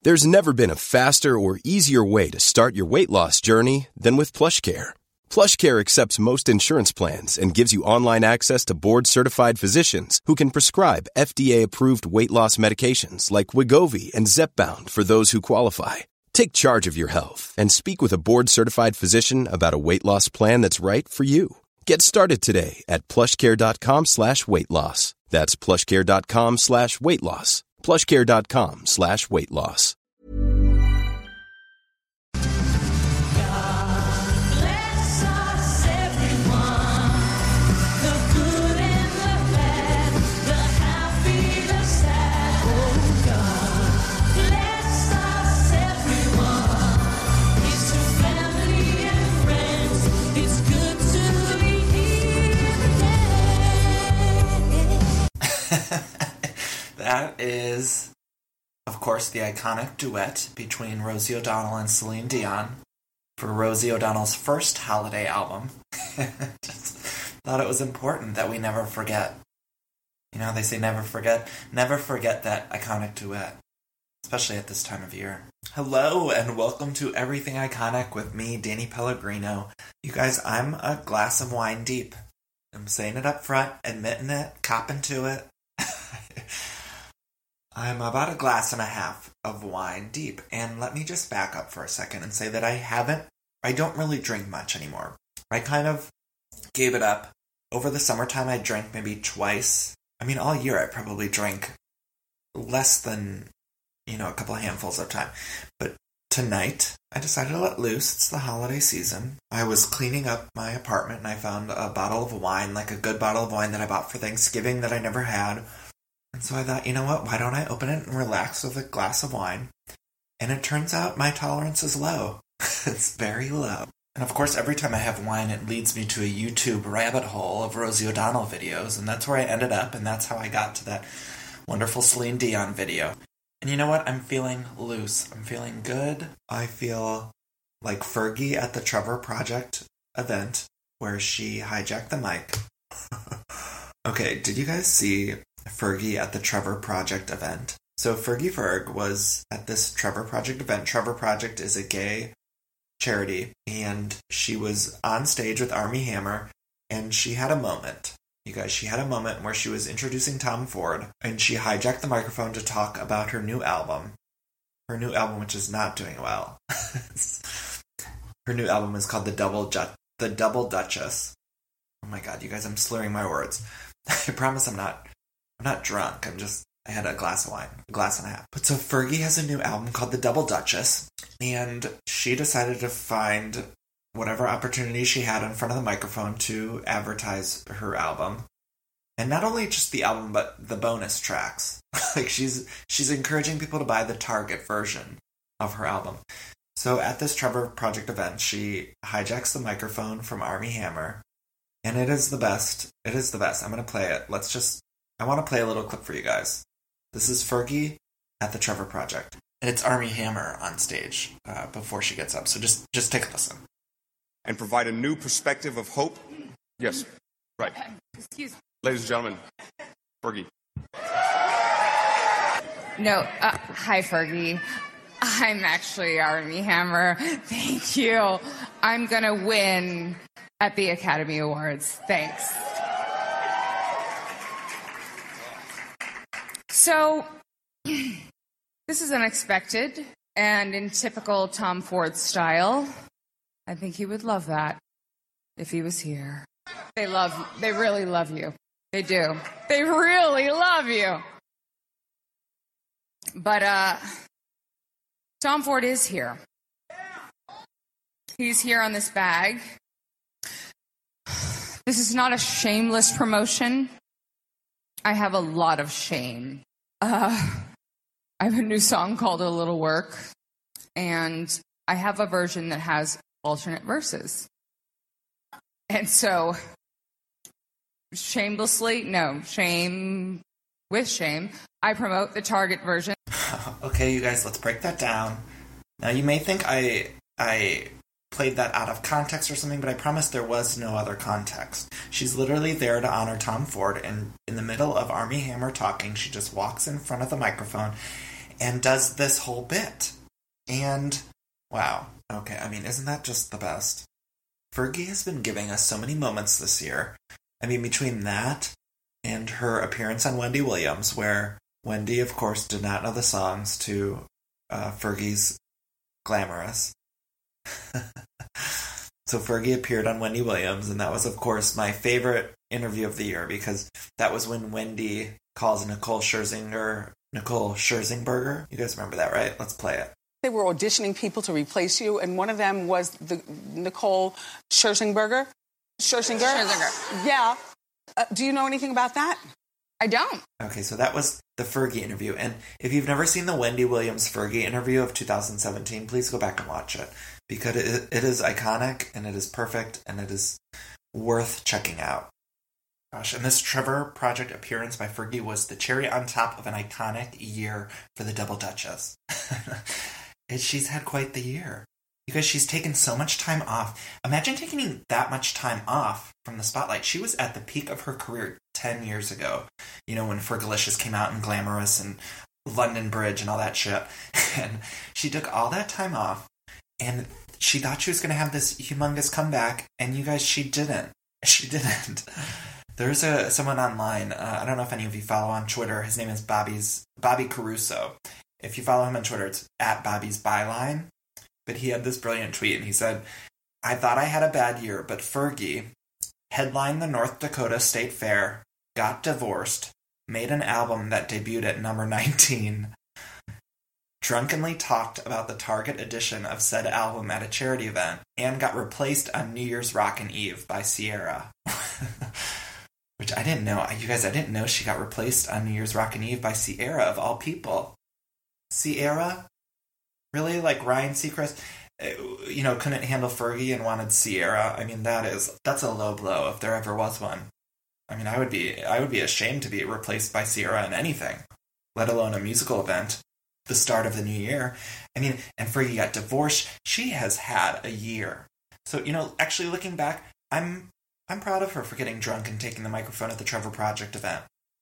There's never been a faster or easier way to start your weight loss journey than with PlushCare. PlushCare accepts most insurance plans and gives you online access to board-certified physicians who can prescribe FDA-approved weight loss medications like Wegovy and Zepbound for those who qualify. Take charge of your health and speak with a board-certified physician about a weight loss plan that's right for you. Get started today at plushcare.com/weight loss. That's plushcare.com/weight loss. plushcare.com/weight loss. That is, of course, the iconic duet between Rosie O'Donnell and Celine Dion for Rosie O'Donnell's first holiday album. Just thought it was important that we never forget. You know, they say never forget that iconic duet, especially at this time of year. Hello, and welcome to Everything Iconic with me, Danny Pellegrino. You guys, I'm a glass of wine deep. I'm saying it up front, admitting it, copping to it. I'm about a glass and a half of wine deep, and let me just back up for a second and say that I don't really drink much anymore. I kind of gave it up. Over the summertime, I drank maybe twice. I mean, all year I probably drank less than, a couple of handfuls of time. But tonight, I decided to let loose. It's the holiday season. I was cleaning up my apartment, and I found a bottle of wine, like a good bottle of wine that I bought for Thanksgiving that I never had. And so I thought, you know what, why don't I open it and relax with a glass of wine? And it turns out my tolerance is low. It's very low. And of course, every time I have wine, it leads me to a YouTube rabbit hole of Rosie O'Donnell videos, and that's where I ended up, and that's how I got to that wonderful Celine Dion video. And you know what? I'm feeling loose. I'm feeling good. I feel like Fergie at the Trevor Project event, where she hijacked the mic. Okay, did you guys see Fergie at the Trevor Project event? So Fergie Ferg was at this Trevor Project event. Trevor Project is a gay charity, and she was on stage with Armie Hammer, and she had a moment. You guys, she had a moment where she was introducing Tom Ford, and she hijacked the microphone to talk about her new album. Her new album, which is not doing well. Her new album is called The Double Duchess. Oh my god, you guys, I'm slurring my words. I promise I'm not drunk. I had a glass of wine, a glass and a half. But so Fergie has a new album called The Double Duchess, and she decided to find whatever opportunity she had in front of the microphone to advertise her album. And not only just the album, but the bonus tracks. Like she's encouraging people to buy the Target version of her album. So at this Trevor Project event, she hijacks the microphone from Armie Hammer, and it is the best. It is the best. I'm going to play it. I want to play a little clip for you guys. This is Fergie at the Trevor Project. And it's Armie Hammer on stage before she gets up. So just take a listen. And provide a new perspective of hope. Yes, right. Excuse me. Ladies and gentlemen, Fergie. No, hi, Fergie. I'm actually Armie Hammer. Thank you. I'm going to win at the Academy Awards. Thanks. So, this is unexpected, and in typical Tom Ford style, I think he would love that if he was here. They really love you. They do. They really love you. But, Tom Ford is here. He's here on this bag. This is not a shameless promotion. I have a lot of shame. I have a new song called A Little Work, and I have a version that has alternate verses. And so, shame with shame, I promote the Target version. Okay, you guys, let's break that down. Now, you may think I played that out of context or something, but I promise there was no other context. She's literally there to honor Tom Ford, and in the middle of Armie Hammer talking, she just walks in front of the microphone and does this whole bit. And, wow. Okay, I mean, isn't that just the best? Fergie has been giving us so many moments this year. I mean, between that and her appearance on Wendy Williams, where Wendy, of course, did not know the songs to Fergie's Glamorous. So Fergie appeared on Wendy Williams, and that was, of course, my favorite interview of the year, because that was when Wendy calls Nicole Scherzinger Nicole Scherzinger. You guys remember that, right? Let's play it. They were auditioning people to replace you, and one of them was the Nicole Scherzinger. Scherzinger. Yeah. Do you know anything about that? I don't. Okay, so that was the Fergie interview. And if you've never seen the Wendy Williams Fergie interview of 2017, please go back and watch it. Because it is iconic, and it is perfect, and it is worth checking out. Gosh, and this Trevor Project appearance by Fergie was the cherry on top of an iconic year for the Double Duchess. She's had quite the year. Because she's taken so much time off. Imagine taking that much time off from the spotlight. She was at the peak of her career 10 years ago. You know, when Fergalicious came out and Glamorous and London Bridge and all that shit. And she took all that time off. And she thought she was going to have this humongous comeback. And you guys, she didn't. She didn't. There's someone online. I don't know if any of you follow on Twitter. His name is Bobby Caruso. If you follow him on Twitter, it's at Bobby's Byline. But he had this brilliant tweet, and he said, "I thought I had a bad year, but Fergie headlined the North Dakota State Fair, got divorced, made an album that debuted at number 19, drunkenly talked about the Target edition of said album at a charity event, and got replaced on New Year's Rockin' Eve by Ciara." Which I didn't know. You guys, I didn't know she got replaced on New Year's Rockin' Eve by Ciara, of all people. Ciara? Really? Like Ryan Seacrest, couldn't handle Fergie and wanted Ciara? I mean, that's a low blow if there ever was one. I mean, I would be ashamed to be replaced by Ciara in anything, let alone a musical event, the start of the new year. I mean, and Fergie got divorced. She has had a year. So, actually looking back, I'm proud of her for getting drunk and taking the microphone at the Trevor Project event.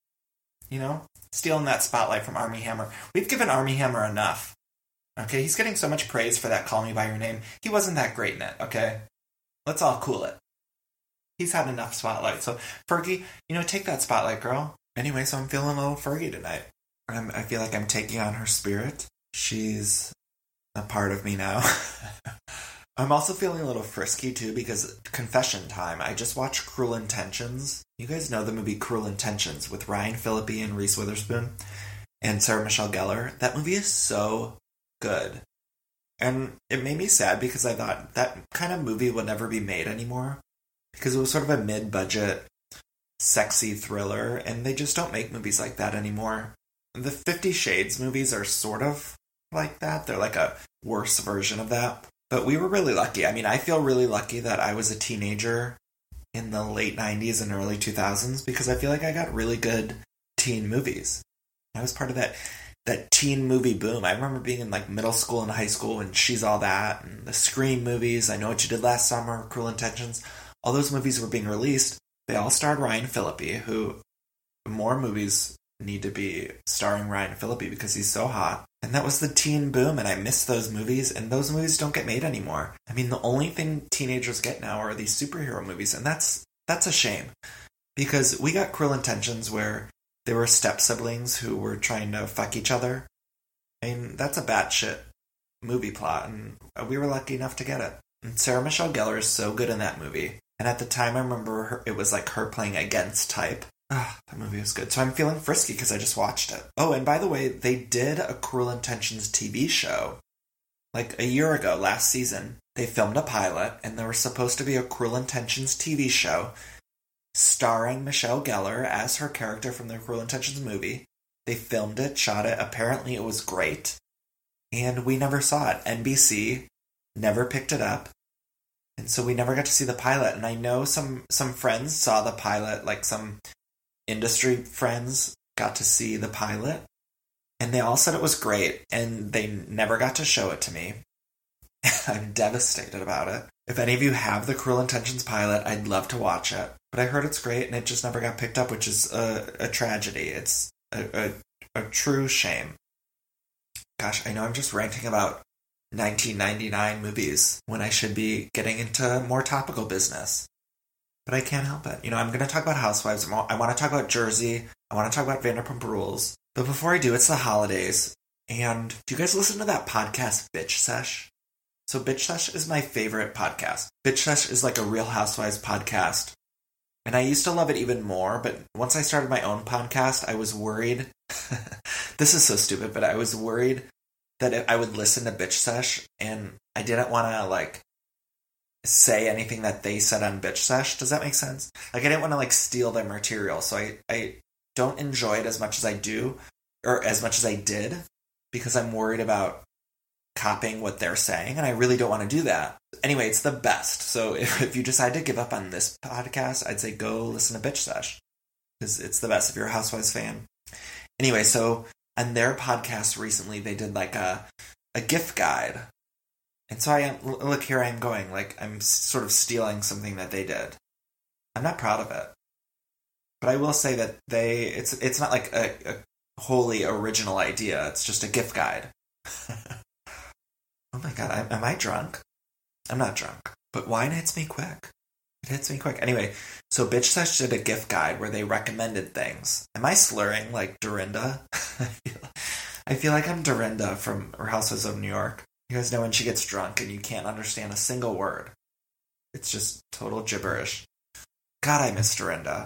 Stealing that spotlight from Armie Hammer. We've given Armie Hammer enough. Okay, he's getting so much praise for that Call Me By Your Name. He wasn't that great in it, okay? Let's all cool it. He's had enough spotlight. So, Fergie, take that spotlight, girl. Anyway, so I'm feeling a little Fergie tonight. I feel like I'm taking on her spirit. She's a part of me now. I'm also feeling a little frisky, too, because confession time. I just watched Cruel Intentions. You guys know the movie Cruel Intentions with Ryan Phillippe and Reese Witherspoon and Sarah Michelle Gellar. That movie is so good. And it made me sad because I thought that kind of movie would never be made anymore. Because it was sort of a mid-budget, sexy thriller, and they just don't make movies like that anymore. The 50 Shades movies are sort of like that. They're like a worse version of that. But we were really lucky. I mean, I feel really lucky that I was a teenager in the late 90s and early 2000s because I feel like I got really good teen movies. I was part of that teen movie boom. I remember being in like middle school and high school and She's All That and the Scream movies, I Know What You Did Last Summer, Cruel Intentions. All those movies were being released. They all starred Ryan Phillippe, who more movies need to be starring Ryan Phillippe because he's so hot. And that was the teen boom, and I miss those movies, and those movies don't get made anymore. I mean, the only thing teenagers get now are these superhero movies, and that's a shame. Because we got Cruel Intentions where there were step-siblings who were trying to fuck each other. I mean, that's a batshit movie plot, and we were lucky enough to get it. And Sarah Michelle Gellar is so good in that movie. And at the time, I remember it was like her playing against type. That movie was good. So I'm feeling frisky because I just watched it. Oh, and by the way, they did a Cruel Intentions TV show. Like a year ago, last season, they filmed a pilot, and there was supposed to be a Cruel Intentions TV show starring Michelle Gellar as her character from the Cruel Intentions movie. They filmed it, shot it. Apparently it was great. And we never saw it. NBC never picked it up. And so we never got to see the pilot. And I know some friends saw the pilot, like some industry friends got to see the pilot. And they all said it was great. And they never got to show it to me. I'm devastated about it. If any of you have the Cruel Intentions pilot, I'd love to watch it. But I heard it's great, and it just never got picked up, which is a tragedy. It's a true shame. Gosh, I know I'm just ranting about 1999 movies when I should be getting into more topical business. But I can't help it. I'm going to talk about Housewives. I want to talk about Jersey. I want to talk about Vanderpump Rules. But before I do, it's the holidays. And do you guys listen to that podcast, Bitch Sesh? So Bitch Sesh is my favorite podcast. Bitch Sesh is like a Real Housewives podcast. And I used to love it even more, but once I started my own podcast, I was worried. This is so stupid, but I was worried that I would listen to Bitch Sesh, and I didn't want to, say anything that they said on Bitch Sesh. Does that make sense? I didn't want to, steal their material, so I don't enjoy it as much as I do, or as much as I did, because I'm worried about copying what they're saying, and I really don't want to do that. Anyway, it's the best. So if you decide to give up on this podcast, I'd say go listen to Bitch Sesh, because it's the best if you're a Housewives fan. Anyway, so on their podcast recently, they did a gift guide. And so here I am going, I'm sort of stealing something that they did. I'm not proud of it. But I will say that it's not a wholly original idea. It's just a gift guide. Oh my God, am I drunk? I'm not drunk. But wine hits me quick. It hits me quick. Anyway, so Bitch Sesh did a gift guide where they recommended things. Am I slurring like Dorinda? I feel like I'm Dorinda from Housewives of New York. You guys know when she gets drunk and you can't understand a single word. It's just total gibberish. God, I miss Dorinda.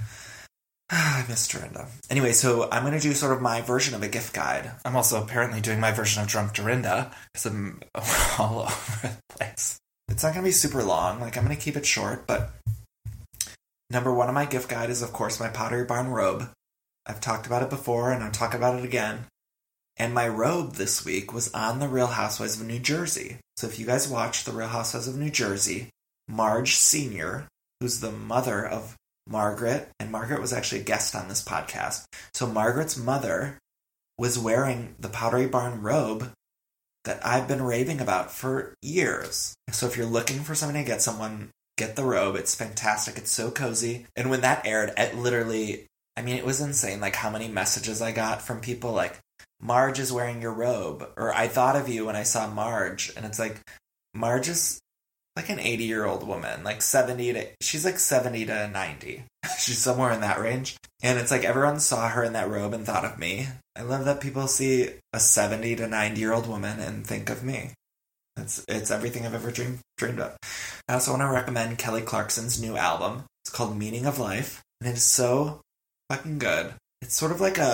I miss Dorinda. Anyway, so I'm going to do sort of my version of a gift guide. I'm also apparently doing my version of Drunk Dorinda, because I'm all over the place. It's not going to be super long. I'm going to keep it short, but number one on my gift guide is, of course, my Pottery Barn robe. I've talked about it before, and I'll talk about it again. And my robe this week was on The Real Housewives of New Jersey. So if you guys watch The Real Housewives of New Jersey, Marge Sr., who's the mother of Margaret, and Margaret was actually a guest on this podcast. So Margaret's mother was wearing the Pottery Barn robe that I've been raving about for years. So if you're looking for something to get the robe. It's fantastic. It's so cozy. And when that aired, it was insane, how many messages I got from people Marge is wearing your robe, or I thought of you when I saw Marge, and it's Marge is an 80-year-old woman, she's 70 to 90. She's somewhere in that range. And it's everyone saw her in that robe and thought of me. I love that people see a 70 to 90-year-old woman and think of me. It's everything I've ever dreamed of. I also want to recommend Kelly Clarkson's new album. It's called Meaning of Life, and it is so fucking good. It's sort of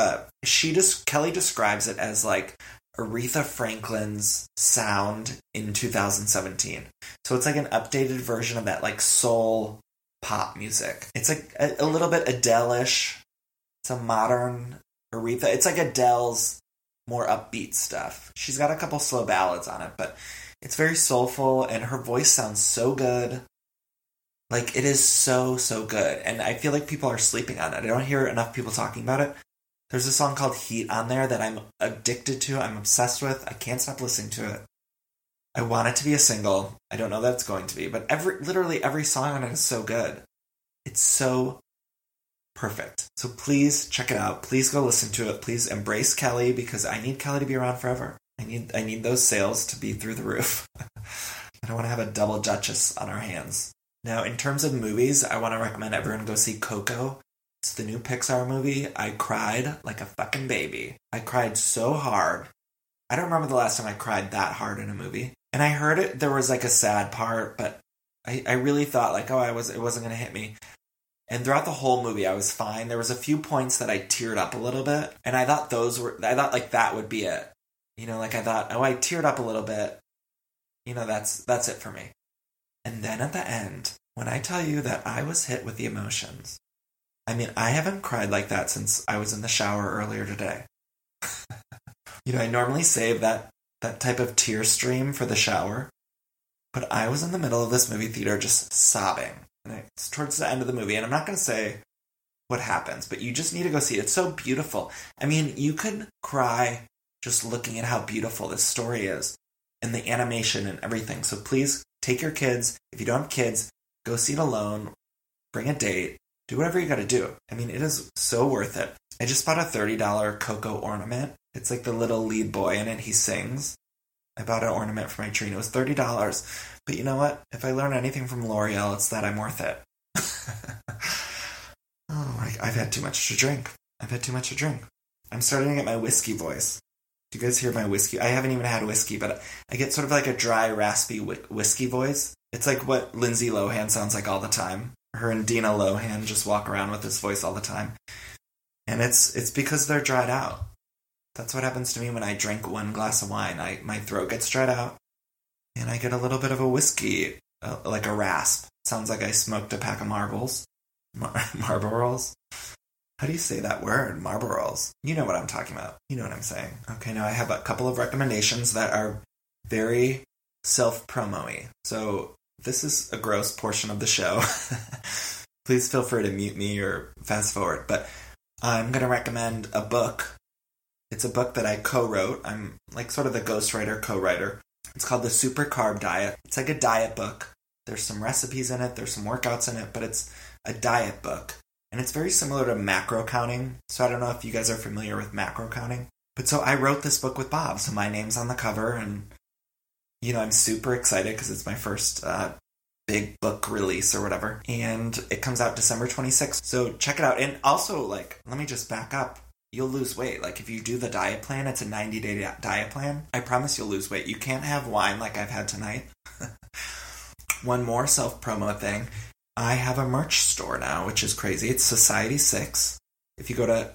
Kelly describes it as Aretha Franklin's sound in 2017. So it's an updated version of that soul pop music. It's a little bit Adele-ish. It's a modern Aretha. It's Adele's more upbeat stuff. She's got a couple slow ballads on it, but it's very soulful, and her voice sounds so good. It is so, so good. And I feel like people are sleeping on it. I don't hear enough people talking about it. There's a song called Heat on there that I'm addicted to. I'm obsessed with. I can't stop listening to it. I want it to be a single. I don't know that it's going to be, but literally every song on it is so good. It's so perfect. So please check it out. Please go listen to it. Please embrace Kelly, because I need Kelly to be around forever. I need those sales to be through the roof. I don't want to have a double Duchess on our hands. Now, in terms of movies, I want to recommend everyone go see Coco. It's the new Pixar movie. I cried like a fucking baby. I cried so hard. I don't remember the last time I cried that hard in a movie. And I heard there was a sad part, but I really thought it wasn't going to hit me. And throughout the whole movie, I was fine. There was a few points that I teared up a little bit, and I thought that would be it. I thought, I teared up a little bit. That's it for me. And then at the end, when I tell you that I was hit with the emotions, I haven't cried like that since I was in the shower earlier today. I normally save that type of tear stream for the shower, but I was in the middle of this movie theater just sobbing. And it's towards the end of the movie, and I'm not going to say what happens, but you just need to go see it. It's so beautiful. You could cry just looking at how beautiful this story is, and the animation and everything. So please take your kids. If you don't have kids, go see it alone. Bring a date. Do whatever you got to do. It is so worth it. I just bought a $30 Coco ornament. It's like the little lead boy in it. He sings. I bought an ornament for my tree, and it was $30. But you know what? If I learn anything from L'Oreal, it's that I'm worth it. I've had too much to drink. I'm starting to get my whiskey voice. Do you guys hear my whiskey? I haven't even had whiskey, but I get sort of like a dry, raspy whiskey voice. It's like what Lindsay Lohan sounds like all the time. Her and Dina Lohan just walk around with this voice all the time. And it's because they're dried out. That's what happens to me when I drink one glass of wine. My throat gets dried out, and I get a little bit of a whiskey, like a rasp. Sounds like I smoked a pack of Marlboros. Marlboros? How do you say that word? Marlboros. You know what I'm talking about. You know what I'm saying. Okay, now I have a couple of recommendations that are very self-promo-y. So this is a gross portion of the show. Please feel free to mute me or fast forward. But I'm going to recommend a book. It's a book that I co-wrote. I'm like sort of the ghostwriter, co-writer. It's called The Super Carb Diet. It's like a diet book. There's some recipes in it. There's some workouts in it. But it's a diet book. And it's very similar to macro counting. So I don't know if you guys are familiar with macro counting. But so I wrote this book with Bob. So my name's on the cover. And, you know, I'm super excited because it's my first big book release or whatever. And it comes out December 26th. So check it out. And also, like, let me just back up. You'll lose weight. Like, if you do the diet plan, it's a 90-day diet plan. I promise you'll lose weight. You can't have wine like I've had tonight. One more self-promo thing. I have a merch store now, which is crazy. It's Society6. If you go to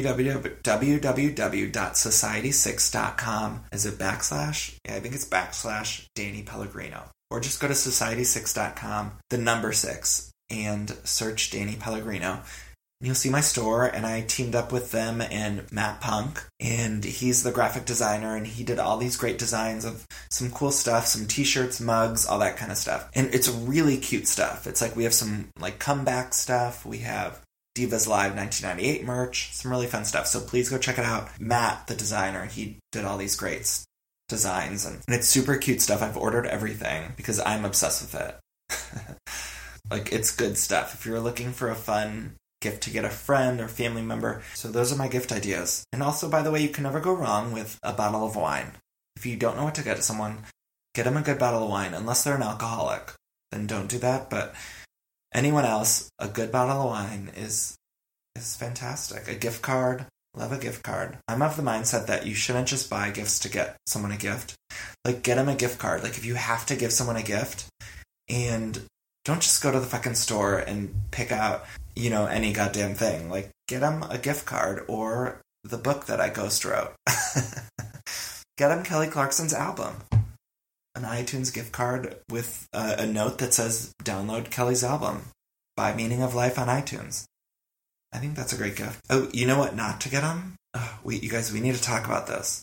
www.society6.com, is it backslash? Yeah, I think it's backslash Danny Pellegrino. Or just go to society6.com, the number 6, and search Danny Pellegrino. You'll see my store, and I teamed up with them and Matt Punk, and he's the graphic designer, and he did all these great designs of some cool stuff, some t-shirts, mugs, all that kind of stuff. And it's really cute stuff. It's like we have some like comeback stuff. We have Divas Live 1998 merch, some really fun stuff. So please go check it out. Matt, the designer, he did all these great designs, and it's super cute stuff. I've ordered everything because I'm obsessed with it. Like, it's good stuff. If you're looking for a fun gift to get a friend or family member. So those are my gift ideas. And also, by the way, you can never go wrong with a bottle of wine. If you don't know what to get someone, get them a good bottle of wine. Unless they're an alcoholic, then don't do that. But anyone else, a good bottle of wine is fantastic. A gift card, love a gift card. I'm of the mindset that you shouldn't just buy gifts to get someone a gift. Like, get them a gift card. Like, if you have to give someone a gift, and don't just go to the fucking store and pick out, you know, any goddamn thing. Like, get them a gift card or the book that I ghost wrote. Get them Kelly Clarkson's album. An iTunes gift card with a note that says, download Kelly's album. Buy Meaning of Life on iTunes. I think that's a great gift. Oh, you know what not to get them? You guys, we need to talk about this.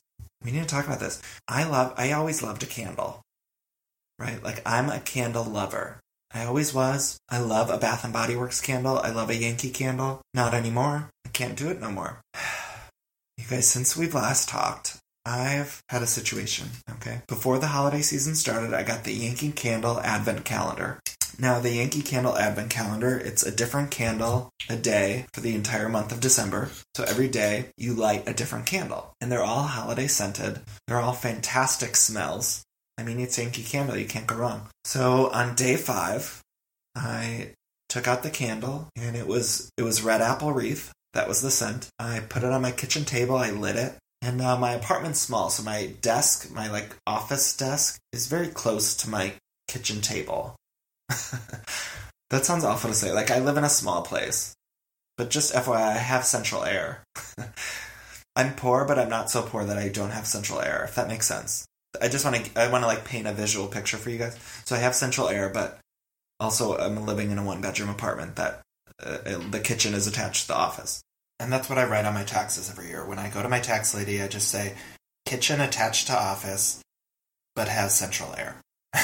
I always loved a candle. Right? Like, I'm a candle lover. I always was. I love a Bath & Body Works candle. I love a Yankee candle. Not anymore. I can't do it no more. You guys, since we've last talked, I've had a situation, okay? Before the holiday season started, I got the Yankee Candle Advent Calendar. Now, the Yankee Candle Advent Calendar, it's a different candle a day for the entire month of December. So every day, you light a different candle. And they're all holiday scented. They're all fantastic smells. I mean, it's Yankee Candle. You can't go wrong. So on day 5, I took out the candle, and it was Red Apple Wreath. That was the scent. I put it on my kitchen table. I lit it. And my apartment's small, so my desk, my like office desk, is very close to my kitchen table. That sounds awful to say. Like, I live in a small place. But just FYI, I have central air. I'm poor, but I'm not so poor that I don't have central air, if that makes sense. I want to like paint a visual picture for you guys. So I have central air, but also I'm living in a 1-bedroom apartment that the kitchen is attached to the office. And that's what I write on my taxes every year. When I go to my tax lady, I just say, kitchen attached to office, but has central air.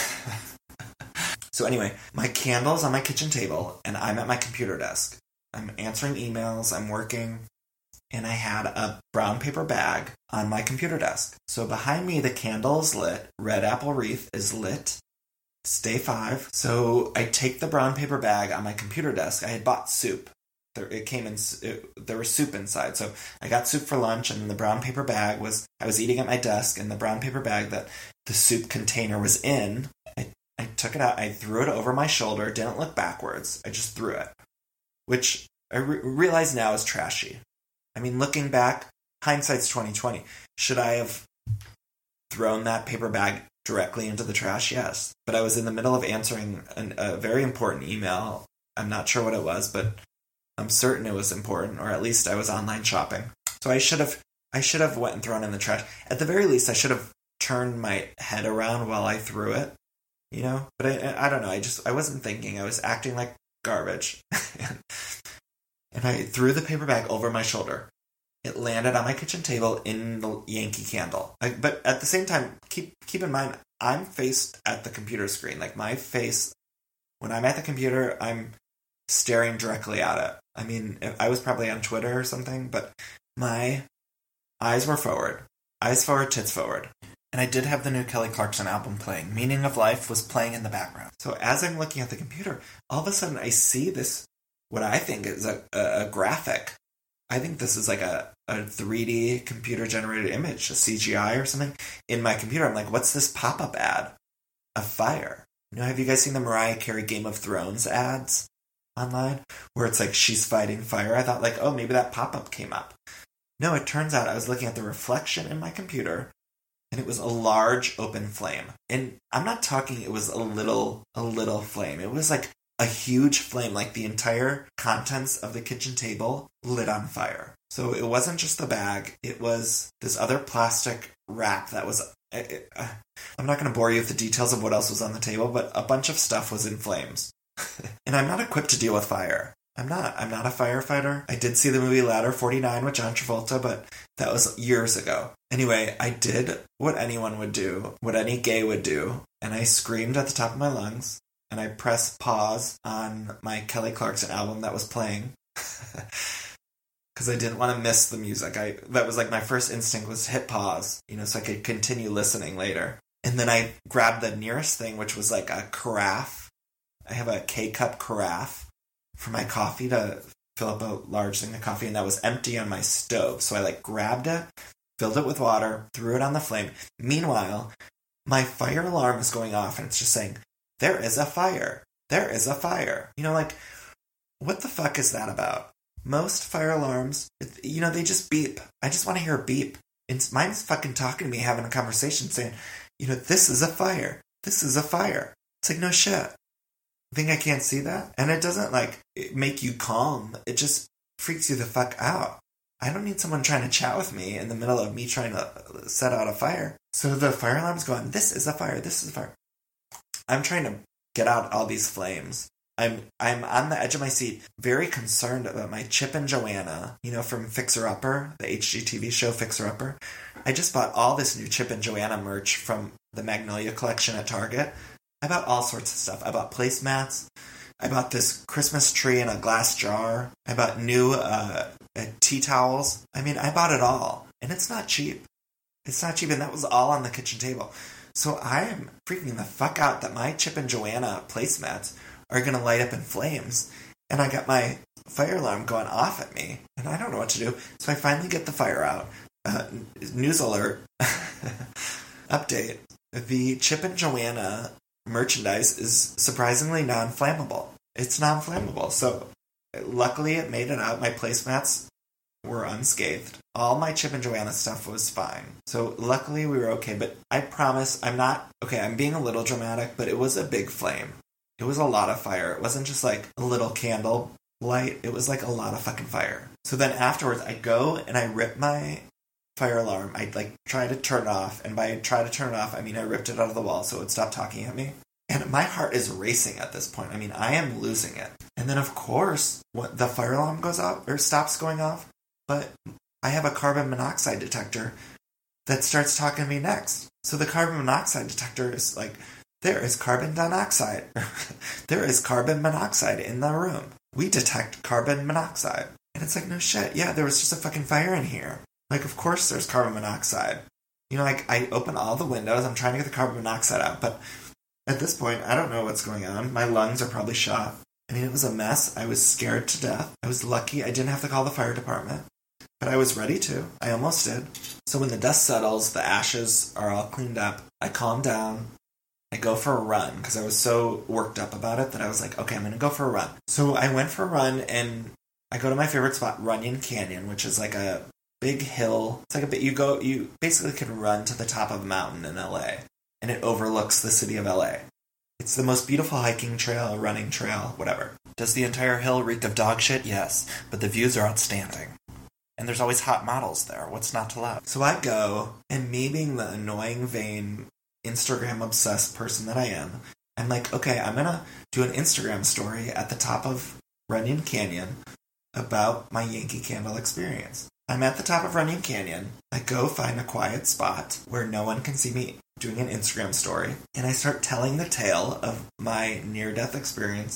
So anyway, my candle's on my kitchen table, and I'm at my computer desk. I'm answering emails, I'm working, and I had a brown paper bag on my computer desk. So behind me, the candle is lit. Red Apple Wreath is lit. It's day 5. So I take the brown paper bag on my computer desk. I had bought soup. There was soup inside. So I got soup for lunch, and the brown paper bag I was eating at my desk, and the brown paper bag that the soup container was in, I took it out, I threw it over my shoulder, didn't look backwards, I just threw it. Which I realize now is trashy. I mean, looking back, hindsight's 2020. Should I have thrown that paper bag directly into the trash? Yes. But I was in the middle of answering a very important email. I'm not sure what it was, but I'm certain it was important, or at least I was online shopping. So I should have went and thrown it in the trash. At the very least, I should have turned my head around while I threw it, But I don't know. I wasn't thinking. I was acting like garbage. And I threw the paper bag over my shoulder. It landed on my kitchen table in the Yankee Candle. But at the same time, keep in mind, I'm faced at the computer screen. Like, my face, when I'm at the computer, I'm staring directly at it. I mean, I was probably on Twitter or something, but my eyes were forward. Eyes forward, tits forward. And I did have the new Kelly Clarkson album playing. Meaning of Life was playing in the background. So as I'm looking at the computer, all of a sudden I see this, what I think is a graphic. I think this is like a 3D computer-generated image, a CGI or something, in my computer. I'm like, what's this pop-up ad of fire? Have you guys seen the Mariah Carey Game of Thrones ads online? Where it's like she's fighting fire? I thought like, oh, maybe that pop-up came up. No, it turns out I was looking at the reflection in my computer, and it was a large open flame. And I'm not talking it was a little flame. It was like a huge flame, like the entire contents of the kitchen table lit on fire. So it wasn't just the bag, it was this other plastic wrap that was... I'm not going to bore you with the details of what else was on the table, but a bunch of stuff was in flames. And I'm not equipped to deal with fire. I'm not a firefighter. I did see the movie Ladder 49 with John Travolta, but that was years ago. Anyway, I did what anyone would do, what any gay would do, and I screamed at the top of my lungs, and I pressed pause on my Kelly Clarkson album that was playing, because I didn't want to miss the music. That was like my first instinct was hit pause, so I could continue listening later. And then I grabbed the nearest thing, which was like a carafe. I have a K-cup carafe for my coffee to fill up a large thing of coffee, and that was empty on my stove. So I grabbed it, filled it with water, threw it on the flame. Meanwhile, my fire alarm is going off, and it's just saying, there is a fire. There is a fire. What the fuck is that about? Most fire alarms, they just beep. I just want to hear a beep. And mine's fucking talking to me, having a conversation, saying, this is a fire. This is a fire. It's like, no shit. Think I can't see that? And it doesn't make you calm. It just freaks you the fuck out. I don't need someone trying to chat with me in the middle of me trying to set out a fire. So the fire alarm's going, this is a fire, this is a fire. I'm trying to get out all these flames. I'm on the edge of my seat, very concerned about my Chip and Joanna, from Fixer Upper, the HGTV show Fixer Upper. I just bought all this new Chip and Joanna merch from the Magnolia collection at Target. I bought all sorts of stuff. I bought placemats. I bought this Christmas tree in a glass jar. I bought new tea towels. I mean, I bought it all. And it's not cheap. It's not cheap, and that was all on the kitchen table. So I am freaking the fuck out that my Chip and Joanna placemats are going to light up in flames. And I got my fire alarm going off at me, and I don't know what to do. So I finally get the fire out. News alert. Update. The Chip and Joanna merchandise is surprisingly non-flammable. It's non-flammable. So luckily it made it out. My placemats were unscathed. All my Chip and Joanna stuff was fine. So luckily we were okay, but I promise I'm being a little dramatic, but it was a big flame. It was a lot of fire. It wasn't just like a little candle light. It was like a lot of fucking fire. So then afterwards I go and I rip my fire alarm. I try to turn it off, and by try to turn it off, I mean I ripped it out of the wall so it would stop talking at me. And my heart is racing at this point. I mean, I am losing it. And then of course, the fire alarm goes off or stops going off, but I have a carbon monoxide detector that starts talking to me next. So the carbon monoxide detector is like, there is carbon monoxide. There is carbon monoxide in the room. We detect carbon monoxide. And it's like, no shit. Yeah, there was just a fucking fire in here. Of course there's carbon monoxide. I open all the windows. I'm trying to get the carbon monoxide out. But at this point, I don't know what's going on. My lungs are probably shot. I mean, it was a mess. I was scared to death. I was lucky I didn't have to call the fire department, but I was ready to. I almost did. So when the dust settles, the ashes are all cleaned up, I calm down. I go for a run because I was so worked up about it that I was like, okay, I'm going to go for a run. So I went for a run and I go to my favorite spot, Runyon Canyon, which is like a big hill. It's like you basically can run to the top of a mountain in LA and it overlooks the city of LA. It's the most beautiful hiking trail, running trail, whatever. Does the entire hill reek of dog shit? Yes, but the views are outstanding. And there's always hot models there. What's not to love? So I go, and me being the annoying, vain, Instagram-obsessed person that I am, I'm like, okay, I'm going to do an Instagram story at the top of Runyon Canyon about my Yankee Candle experience. I'm at the top of Runyon Canyon. I go find a quiet spot where no one can see me doing an Instagram story, and I start telling the tale of my near-death experience.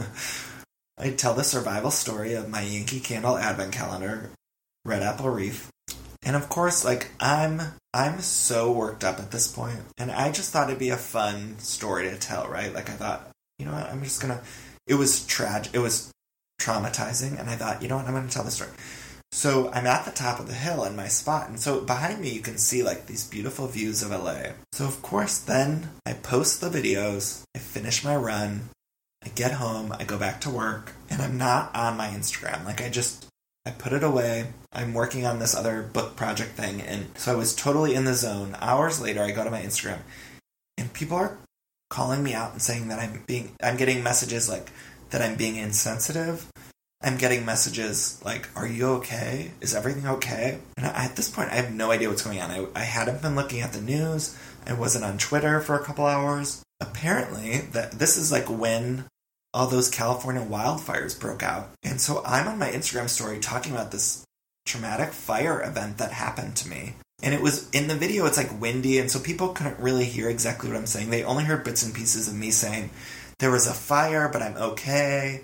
I tell the survival story of my Yankee Candle advent calendar, Red Apple Reef. And of course, like, I'm so worked up at this point, and I just thought it'd be a fun story to tell, right? Like, I thought, you know what, I'm just gonna, it was traumatizing, and I thought, you know what, I'm gonna tell the story. So I'm at the top of the hill in my spot, and so behind me you can see, like, these beautiful views of LA. So of course, then I post the videos, I finish my run, I get home, I go back to work, and I'm not on my Instagram. Like, I put it away. I'm working on this other book project thing, and so I was totally in the zone. Hours later, I go to my Instagram, and people are calling me out and saying that I'm getting messages like that I'm being insensitive. I'm getting messages like, are you okay? Is everything okay? And at this point, I have no idea what's going on. I hadn't been looking at the news. I wasn't on Twitter for a couple hours. Apparently, this is like when all those California wildfires broke out. And so I'm on my Instagram story talking about this traumatic fire event that happened to me. And it was, in the video, it's like windy, and so people couldn't really hear exactly what I'm saying. They only heard bits and pieces of me saying, there was a fire, but I'm okay.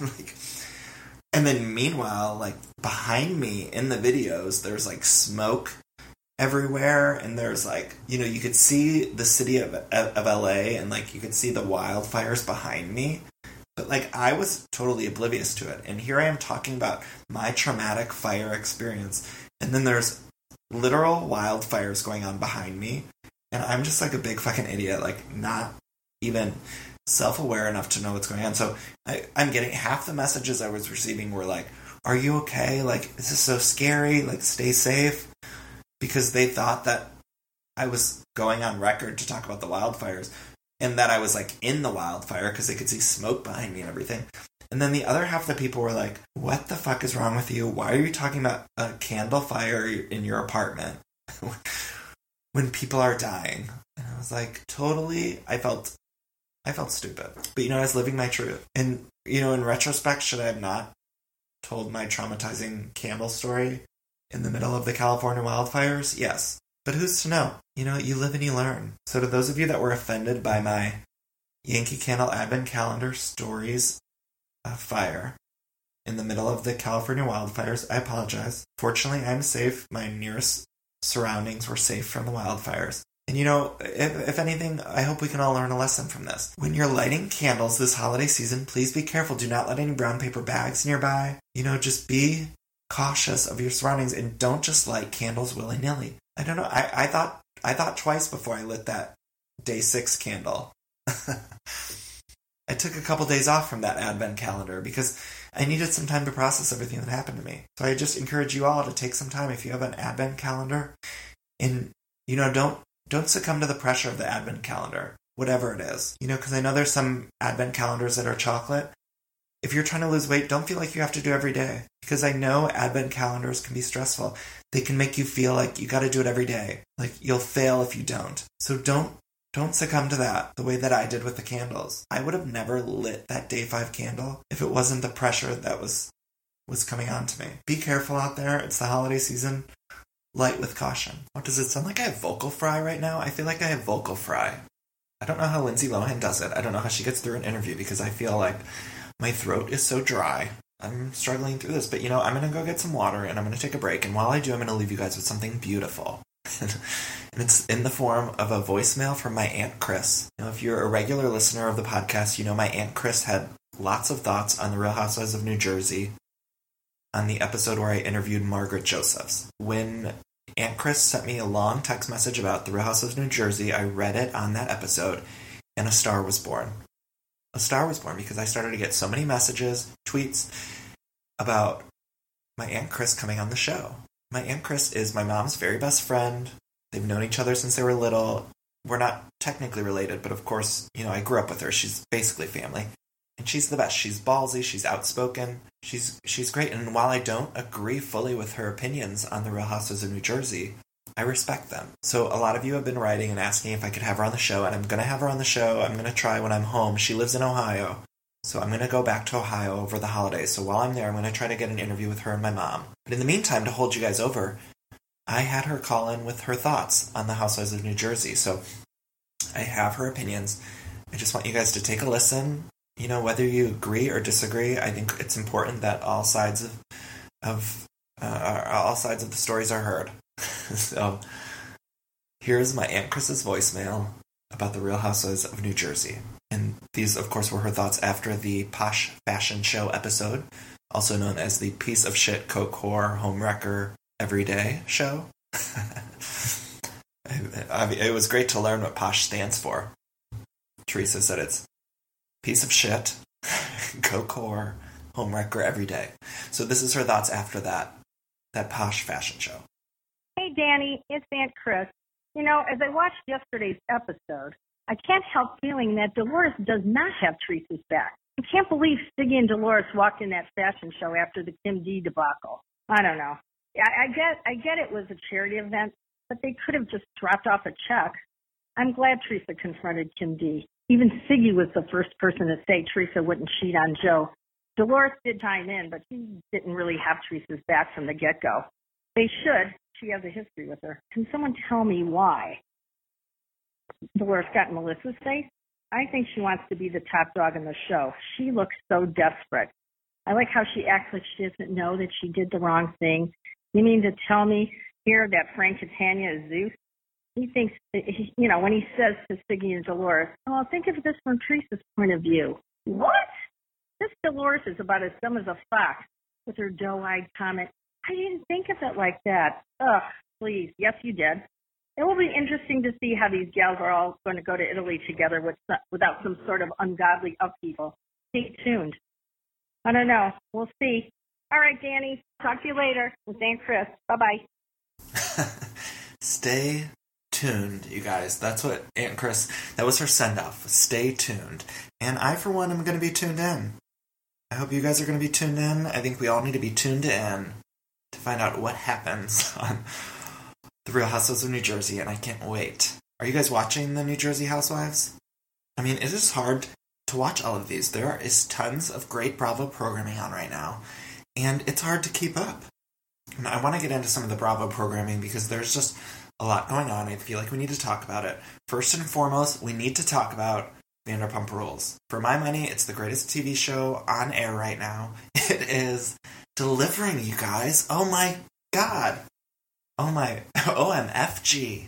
And then meanwhile, like, behind me in the videos, there's like smoke everywhere, and there's like, you know, you could see the city of LA, and like you could see the wildfires behind me. But, like, I was totally oblivious to it. And here I am talking about my traumatic fire experience. And then there's literal wildfires going on behind me. And I'm just, like, a big fucking idiot. Like, not even self-aware enough to know what's going on. So I'm getting half the messages I was receiving were like, are you okay? Like, this is so scary. Like, stay safe. Because they thought that I was going on record to talk about the wildfires. And that I was, like, in the wildfire because they could see smoke behind me and everything. And then the other half of the people were like, what the fuck is wrong with you? Why are you talking about a candle fire in your apartment when people are dying? And I was like, totally, I felt stupid. But, you know, I was living my truth. And, you know, in retrospect, should I have not told my traumatizing candle story in the middle of the California wildfires? Yes. But who's to know? You know, you live and you learn. So to those of you that were offended by my Yankee Candle Advent Calendar stories of fire in the middle of the California wildfires, I apologize. Fortunately, I'm safe. My nearest surroundings were safe from the wildfires. And you know, if anything, I hope we can all learn a lesson from this. When you're lighting candles this holiday season, please be careful. Do not let any brown paper bags nearby. You know, just be cautious of your surroundings and don't just light candles willy-nilly. I don't know. I thought twice before I lit that day 6 candle. I took a couple days off from that advent calendar because I needed some time to process everything that happened to me. So I just encourage you all to take some time if you have an advent calendar, and you know, don't succumb to the pressure of the advent calendar, whatever it is. You know, because I know there's some advent calendars that are chocolate. If you're trying to lose weight, don't feel like you have to do every day. Because I know advent calendars can be stressful. They can make you feel like you got to do it every day. Like you'll fail if you don't. So don't succumb to that the way that I did with the candles. I would have never lit that day 5 candle if it wasn't the pressure that was coming on to me. Be careful out there. It's the holiday season. Light with caution. Oh, does it sound like I have vocal fry right now? I feel like I have vocal fry. I don't know how Lindsay Lohan does it. I don't know how she gets through an interview because I feel like my throat is so dry. I'm struggling through this, but you know, I'm going to go get some water and I'm going to take a break. And while I do, I'm going to leave you guys with something beautiful. And it's in the form of a voicemail from my Aunt Chris. Now, if you're a regular listener of the podcast, you know my Aunt Chris had lots of thoughts on The Real Housewives of New Jersey on the episode where I interviewed Margaret Josephs. When Aunt Chris sent me a long text message about The Real Housewives of New Jersey, I read it on that episode, and a star was born. A star was born because I started to get so many messages, tweets, about my Aunt Chris coming on the show. My Aunt Chris is my mom's very best friend. They've known each other since they were little. We're not technically related, but of course, I grew up with her. She's basically family. And she's the best. She's ballsy. She's outspoken. She's great. And while I don't agree fully with her opinions on The Real Housewives of New Jersey, I respect them. So a lot of you have been writing and asking if I could have her on the show, and I'm going to have her on the show. I'm going to try when I'm home. She lives in Ohio. So I'm going to go back to Ohio over the holidays. So while I'm there, I'm going to try to get an interview with her and my mom. But in the meantime, to hold you guys over, I had her call in with her thoughts on the Housewives of New Jersey. So I have her opinions. I just want you guys to take a listen. Whether you agree or disagree, I think it's important that all sides of the stories are heard. So here's my Aunt Chris's voicemail about The Real Housewives of New Jersey. And these, of course, were her thoughts after the Posh Fashion Show episode, also known as the Piece of Shit Coke Whore Homewrecker Everyday Show. It was great to learn what Posh stands for. Teresa said it's Piece of Shit, Coke Whore, Homewrecker Everyday. So this is her thoughts after that Posh Fashion Show. Hey, Danny, it's Aunt Chris. As I watched yesterday's episode, I can't help feeling that Dolores does not have Teresa's back. I can't believe Siggy and Dolores walked in that fashion show after the Kim D debacle. I don't know. I get it was a charity event, but they could have just dropped off a check. I'm glad Teresa confronted Kim D. Even Siggy was the first person to say Teresa wouldn't cheat on Joe. Dolores did chime in, but she didn't really have Teresa's back from the get-go. They should. She has a history with her. Can someone tell me why? Dolores got Melissa's face. I think she wants to be the top dog in the show. She looks so desperate. I like how she acts like she doesn't know that she did the wrong thing. You mean to tell me here that Frank Catania is Zeus? He thinks, when he says to Siggy and Dolores, oh, think of this from Teresa's point of view. What? This Dolores is about as dumb as a fox with her doe-eyed comment. I didn't think of it like that. Ugh, please. Yes, you did. It will be interesting to see how these gals are all going to go to Italy together without some sort of ungodly upheaval. Stay tuned. I don't know. We'll see. All right, Danny. Talk to you later. With Aunt Chris. Bye-bye. Stay tuned, you guys. That's what Aunt Chris, that was her send-off. Stay tuned. And I, for one, am going to be tuned in. I hope you guys are going to be tuned in. I think we all need to be tuned in to find out what happens on The Real Housewives of New Jersey, and I can't wait. Are you guys watching the New Jersey Housewives? I mean, it is hard to watch all of these. There is tons of great Bravo programming on right now, and it's hard to keep up. And I want to get into some of the Bravo programming because there's just a lot going on. I feel like we need to talk about it. First and foremost, we need to talk about Vanderpump Rules. For my money, it's the greatest TV show on air right now. It is delivering, you guys. Oh my God. Oh my, OMFG.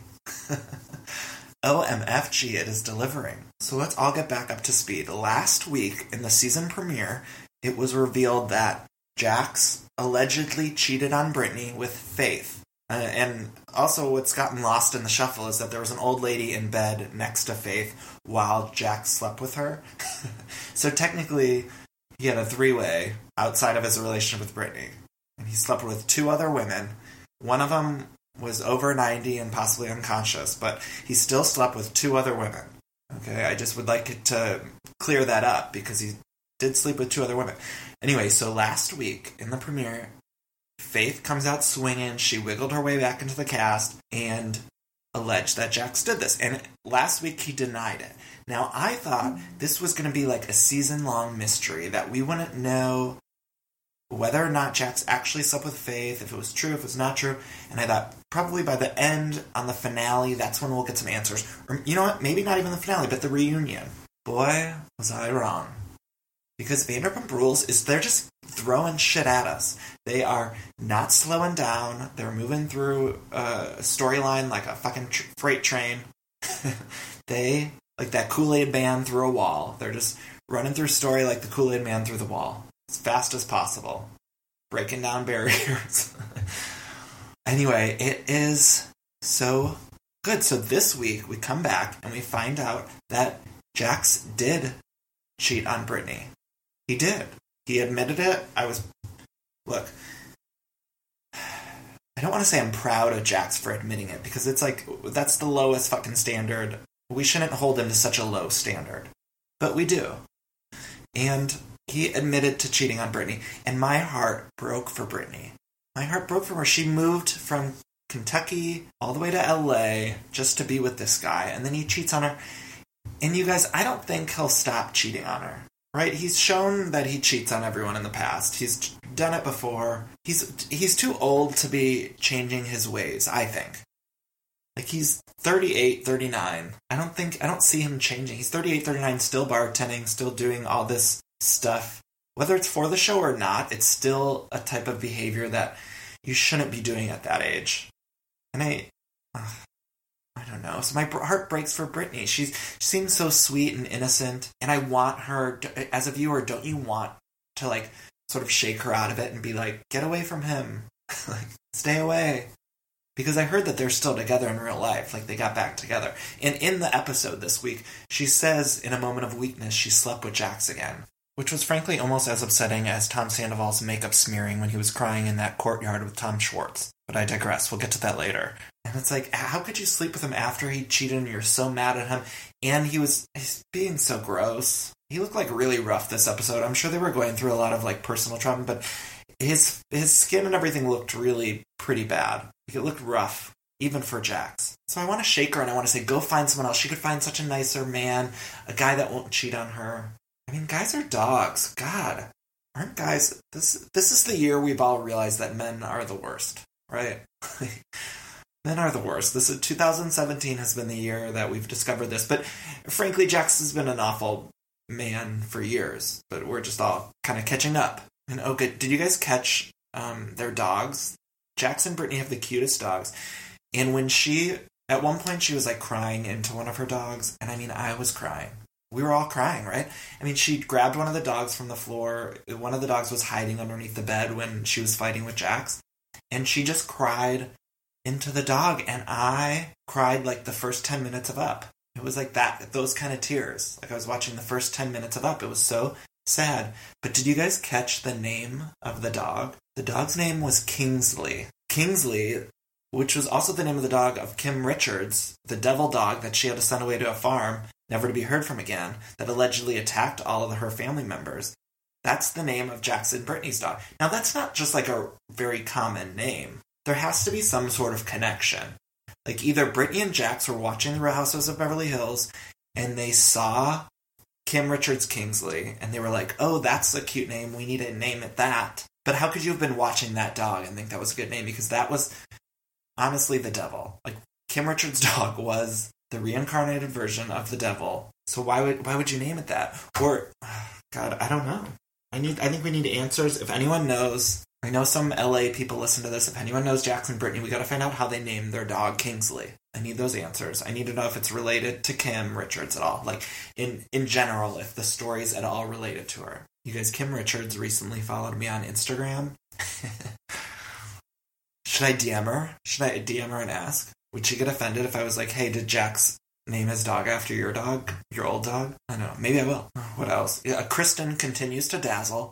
OMFG, it is delivering. So let's all get back up to speed. Last week, in the season premiere, it was revealed that Jax allegedly cheated on Brittany with Faith. And also what's gotten lost in the shuffle is that there was an old lady in bed next to Faith while Jax slept with her. So technically, he had a three-way outside of his relationship with Brittany. And he slept with two other women. One of them was over 90 and possibly unconscious, but he still slept with two other women. Okay, I just would like to clear that up because he did sleep with two other women. Anyway, so last week in the premiere, Faith comes out swinging. She wiggled her way back into the cast and alleged that Jax did this. And last week he denied it. Now, I thought this was going to be like a season-long mystery that we wouldn't know whether or not Jax actually slept with Faith, if it was true, if it was not true. And I thought probably by the end, on the finale, that's when we'll get some answers. Or, you know what? Maybe not even the finale, but the reunion. Boy, was I wrong. Because Vanderpump Rules they're just throwing shit at us. They are not slowing down. They're moving through a storyline like a fucking freight train. They like that Kool-Aid man through a wall. They're just running through story like the Kool-Aid man through the wall. As fast as possible. Breaking down barriers. Anyway, it is so good. So this week, we come back and we find out that Jax did cheat on Brittany. He did. He admitted it. Look, I don't want to say I'm proud of Jax for admitting it, because it's like, that's the lowest fucking standard. We shouldn't hold him to such a low standard. But we do. And he admitted to cheating on Brittany. And my heart broke for Brittany. My heart broke for her. She moved from Kentucky all the way to LA just to be with this guy. And then he cheats on her. And you guys, I don't think he'll stop cheating on her. Right? He's shown that he cheats on everyone in the past. He's done it before. He's too old to be changing his ways, I think. Like, he's 38, 39. I don't see him changing. He's 38, 39, still bartending, still doing all this stuff. Whether it's for the show or not, it's still a type of behavior that you shouldn't be doing at that age. And I don't know. So my heart breaks for Brittany. She seems so sweet and innocent, and I want her, as a viewer, don't you want to, like, sort of shake her out of it and be like, get away from him. Like, stay away. Because I heard that they're still together in real life. Like, they got back together. And in the episode this week, she says, in a moment of weakness, she slept with Jax again. Which was frankly almost as upsetting as Tom Sandoval's makeup smearing when he was crying in that courtyard with Tom Schwartz. But I digress. We'll get to that later. And it's like, how could you sleep with him after he cheated and you're so mad at him? And he's being so gross. He looked like really rough this episode. I'm sure they were going through a lot of like personal trauma, but his skin and everything looked really pretty bad. It looked rough, even for Jax. So I want to shake her and I want to say, go find someone else. She could find such a nicer man, a guy that won't cheat on her. I mean, guys are dogs. God, aren't guys... This is the year we've all realized that men are the worst, right? Men are the worst. 2017 has been the year that we've discovered this. But frankly, Jax has been an awful man for years. But we're just all kind of catching up. And okay, did you guys catch their dogs? Jax and Brittany have the cutest dogs. And when at one point she was like crying into one of her dogs. And I mean, I was crying. We were all crying, right? I mean, she grabbed one of the dogs from the floor. One of the dogs was hiding underneath the bed when she was fighting with Jax. And she just cried into the dog. And I cried like the first 10 minutes of Up. It was like that, those kind of tears. Like I was watching the first 10 minutes of Up. It was so sad. But did you guys catch the name of the dog? The dog's name was Kingsley. Kingsley, which was also the name of the dog of Kim Richards, the devil dog that she had to send away to a farm, never to be heard from again, that allegedly attacked all of her family members. That's the name of Jax and Brittany's dog. Now, that's not just like a very common name. There has to be some sort of connection. Like either Brittany and Jax were watching The Real Housewives of Beverly Hills, and they saw Kim Richards Kingsley, and they were like, oh, that's a cute name, we need to name it that. But how could you have been watching that dog and think that was a good name? Because that was honestly the devil. Like, Kim Richards' dog was the reincarnated version of the devil. So why would you name it that? Or, God, I don't know. I think we need answers. If anyone knows, I know some LA people listen to this. If anyone knows Jax and Brittany, we got to find out how they named their dog Kingsley. I need those answers. I need to know if it's related to Kim Richards at all. Like, in general, if the story's at all related to her. You guys, Kim Richards recently followed me on Instagram. Should I DM her? Should I DM her and ask? Would she get offended if I was like, hey, did Jax name his dog after your dog? Your old dog? I don't know. Maybe I will. What else? Yeah, Kristen continues to dazzle.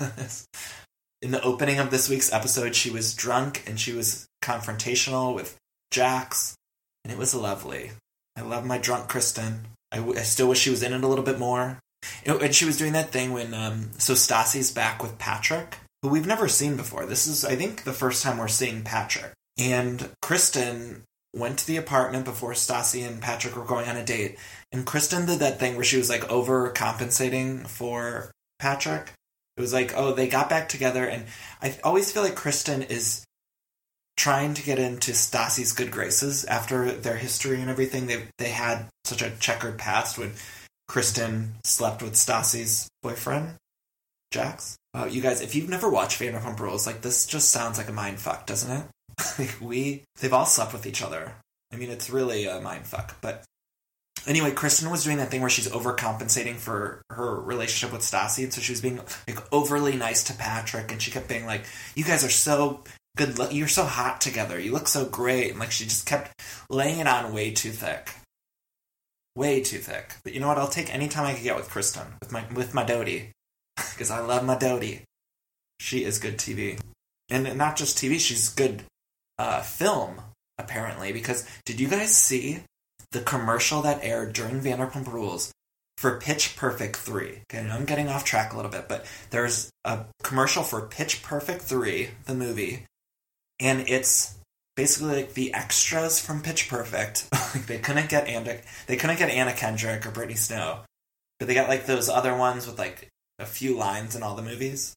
In the opening of this week's episode, she was drunk and she was confrontational with Jax. And it was lovely. I love my drunk Kristen. I still wish she was in it a little bit more. And she was doing that thing when, so Stassi's back with Patrick, who we've never seen before. This is, I think, the first time we're seeing Patrick. And Kristen went to the apartment before Stassi and Patrick were going on a date. And Kristen did that thing where she was, like, overcompensating for Patrick. It was like, oh, they got back together. And I always feel like Kristen is trying to get into Stassi's good graces after their history and everything. They had such a checkered past when Kristen slept with Stassi's boyfriend, Jax. You guys, if you've never watched Vanderpump Rules, like, this just sounds like a mindfuck, doesn't it? They've all slept with each other. I mean, it's really a mindfuck. But Anyway, Kristen was doing that thing where she's overcompensating for her relationship with Stassi, and so she was being like overly nice to Patrick, and she kept being like, "You guys are so good, you're so hot together, you look so great," and like she just kept laying it on way too thick. Way too thick. But you know what? I'll take any time I can get with Kristen, with my Dodie, because I love my Dodie. She is good TV, and not just TV. She's good film, apparently. Because did you guys see the commercial that aired during Vanderpump Rules for Pitch Perfect 3? Okay, I know I'm getting off track a little bit, but there's a commercial for Pitch Perfect 3, the movie, and it's basically like the extras from Pitch Perfect. Like they couldn't get Anna Kendrick or Brittany Snow, but they got like those other ones with like a few lines in all the movies.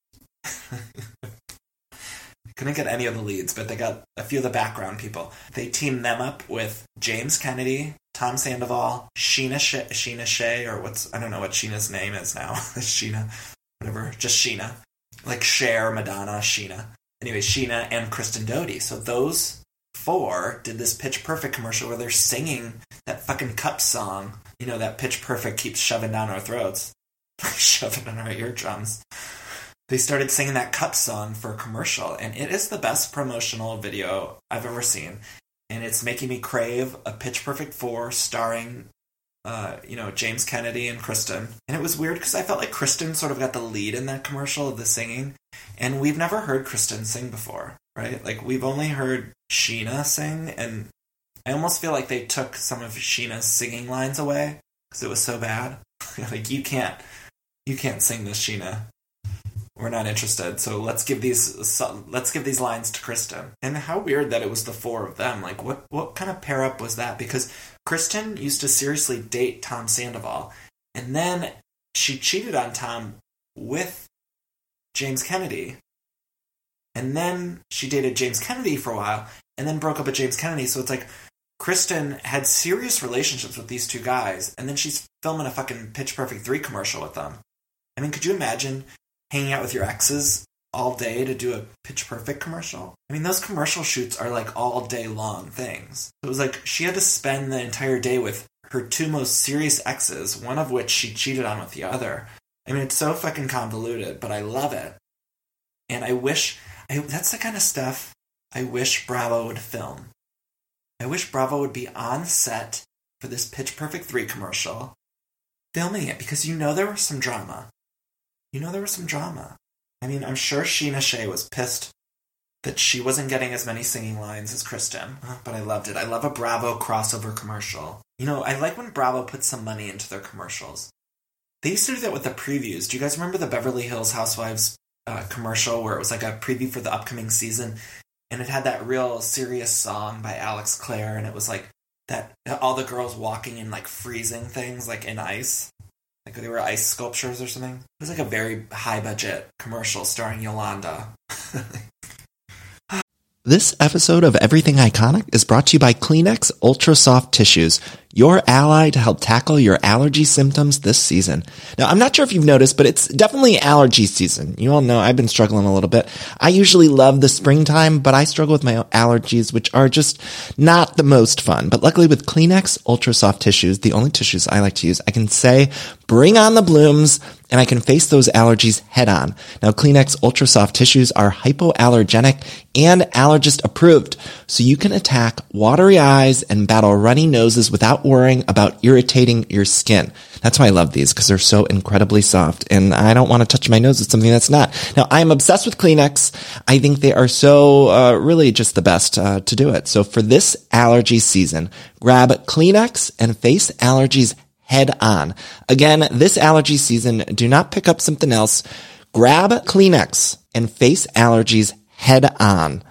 Couldn't get any of the leads, but they got a few of the background people. They teamed them up with James Kennedy, Tom Sandoval, Sheena Shea, or I don't know what Sheena's name is now. Sheena, whatever, just Sheena. Like Cher, Madonna, Sheena. Anyway, Sheena and Kristen Doute. So those four did this Pitch Perfect commercial where they're singing that fucking Cup song, you know, that Pitch Perfect keeps shoving down our throats. Shoving in our eardrums. They started singing that Cup song for a commercial, and it is the best promotional video I've ever seen. And it's making me crave a Pitch Perfect 4 starring, James Kennedy and Kristen. And it was weird because I felt like Kristen sort of got the lead in that commercial of the singing. And we've never heard Kristen sing before, right? Like, we've only heard Sheena sing, and I almost feel like they took some of Sheena's singing lines away because it was so bad. Like, you can't sing this, Sheena. We're not interested, so let's give these lines to Kristen. And how weird that it was the four of them. Like, what kind of pair up was that? Because Kristen used to seriously date Tom Sandoval, and then she cheated on Tom with James Kennedy, and then she dated James Kennedy for a while, and then broke up with James Kennedy. So it's like Kristen had serious relationships with these two guys, and then she's filming a fucking Pitch Perfect 3 commercial with them. I mean, could you imagine hanging out with your exes all day to do a Pitch Perfect commercial? I mean, those commercial shoots are like all day long things. It was like she had to spend the entire day with her two most serious exes, one of which she cheated on with the other. I mean, it's so fucking convoluted, but I love it. And that's the kind of stuff I wish Bravo would film. I wish Bravo would be on set for this Pitch Perfect 3 commercial, filming it, because there was some drama. I mean, I'm sure Sheena Shea was pissed that she wasn't getting as many singing lines as Kristen, but I loved it. I love a Bravo crossover commercial. You know, I like when Bravo puts some money into their commercials. They used to do that with the previews. Do you guys remember the Beverly Hills Housewives commercial where it was like a preview for the upcoming season, and it had that real serious song by Alex Clare, and it was like that all the girls walking in like freezing things like in ice? Like they were ice sculptures or something. It was like a very high-budget commercial starring Yolanda. This episode of Everything Iconic is brought to you by Kleenex Ultra Soft Tissues, your ally to help tackle your allergy symptoms this season. Now, I'm not sure if you've noticed, but it's definitely allergy season. You all know I've been struggling a little bit. I usually love the springtime, but I struggle with my allergies, which are just not the most fun. But luckily with Kleenex Ultra Soft Tissues, the only tissues I like to use, I can say, bring on the blooms, and I can face those allergies head on. Now, Kleenex Ultra Soft Tissues are hypoallergenic and allergist approved, so you can attack watery eyes and battle runny noses without worrying about irritating your skin. That's why I love these, because they're so incredibly soft, and I don't want to touch my nose with something that's not. Now, I'm obsessed with Kleenex. I think they are so really just the best to do it. So for this allergy season, grab Kleenex and face allergies head on. Again, this allergy season, do not pick up something else. Grab Kleenex and face allergies head on.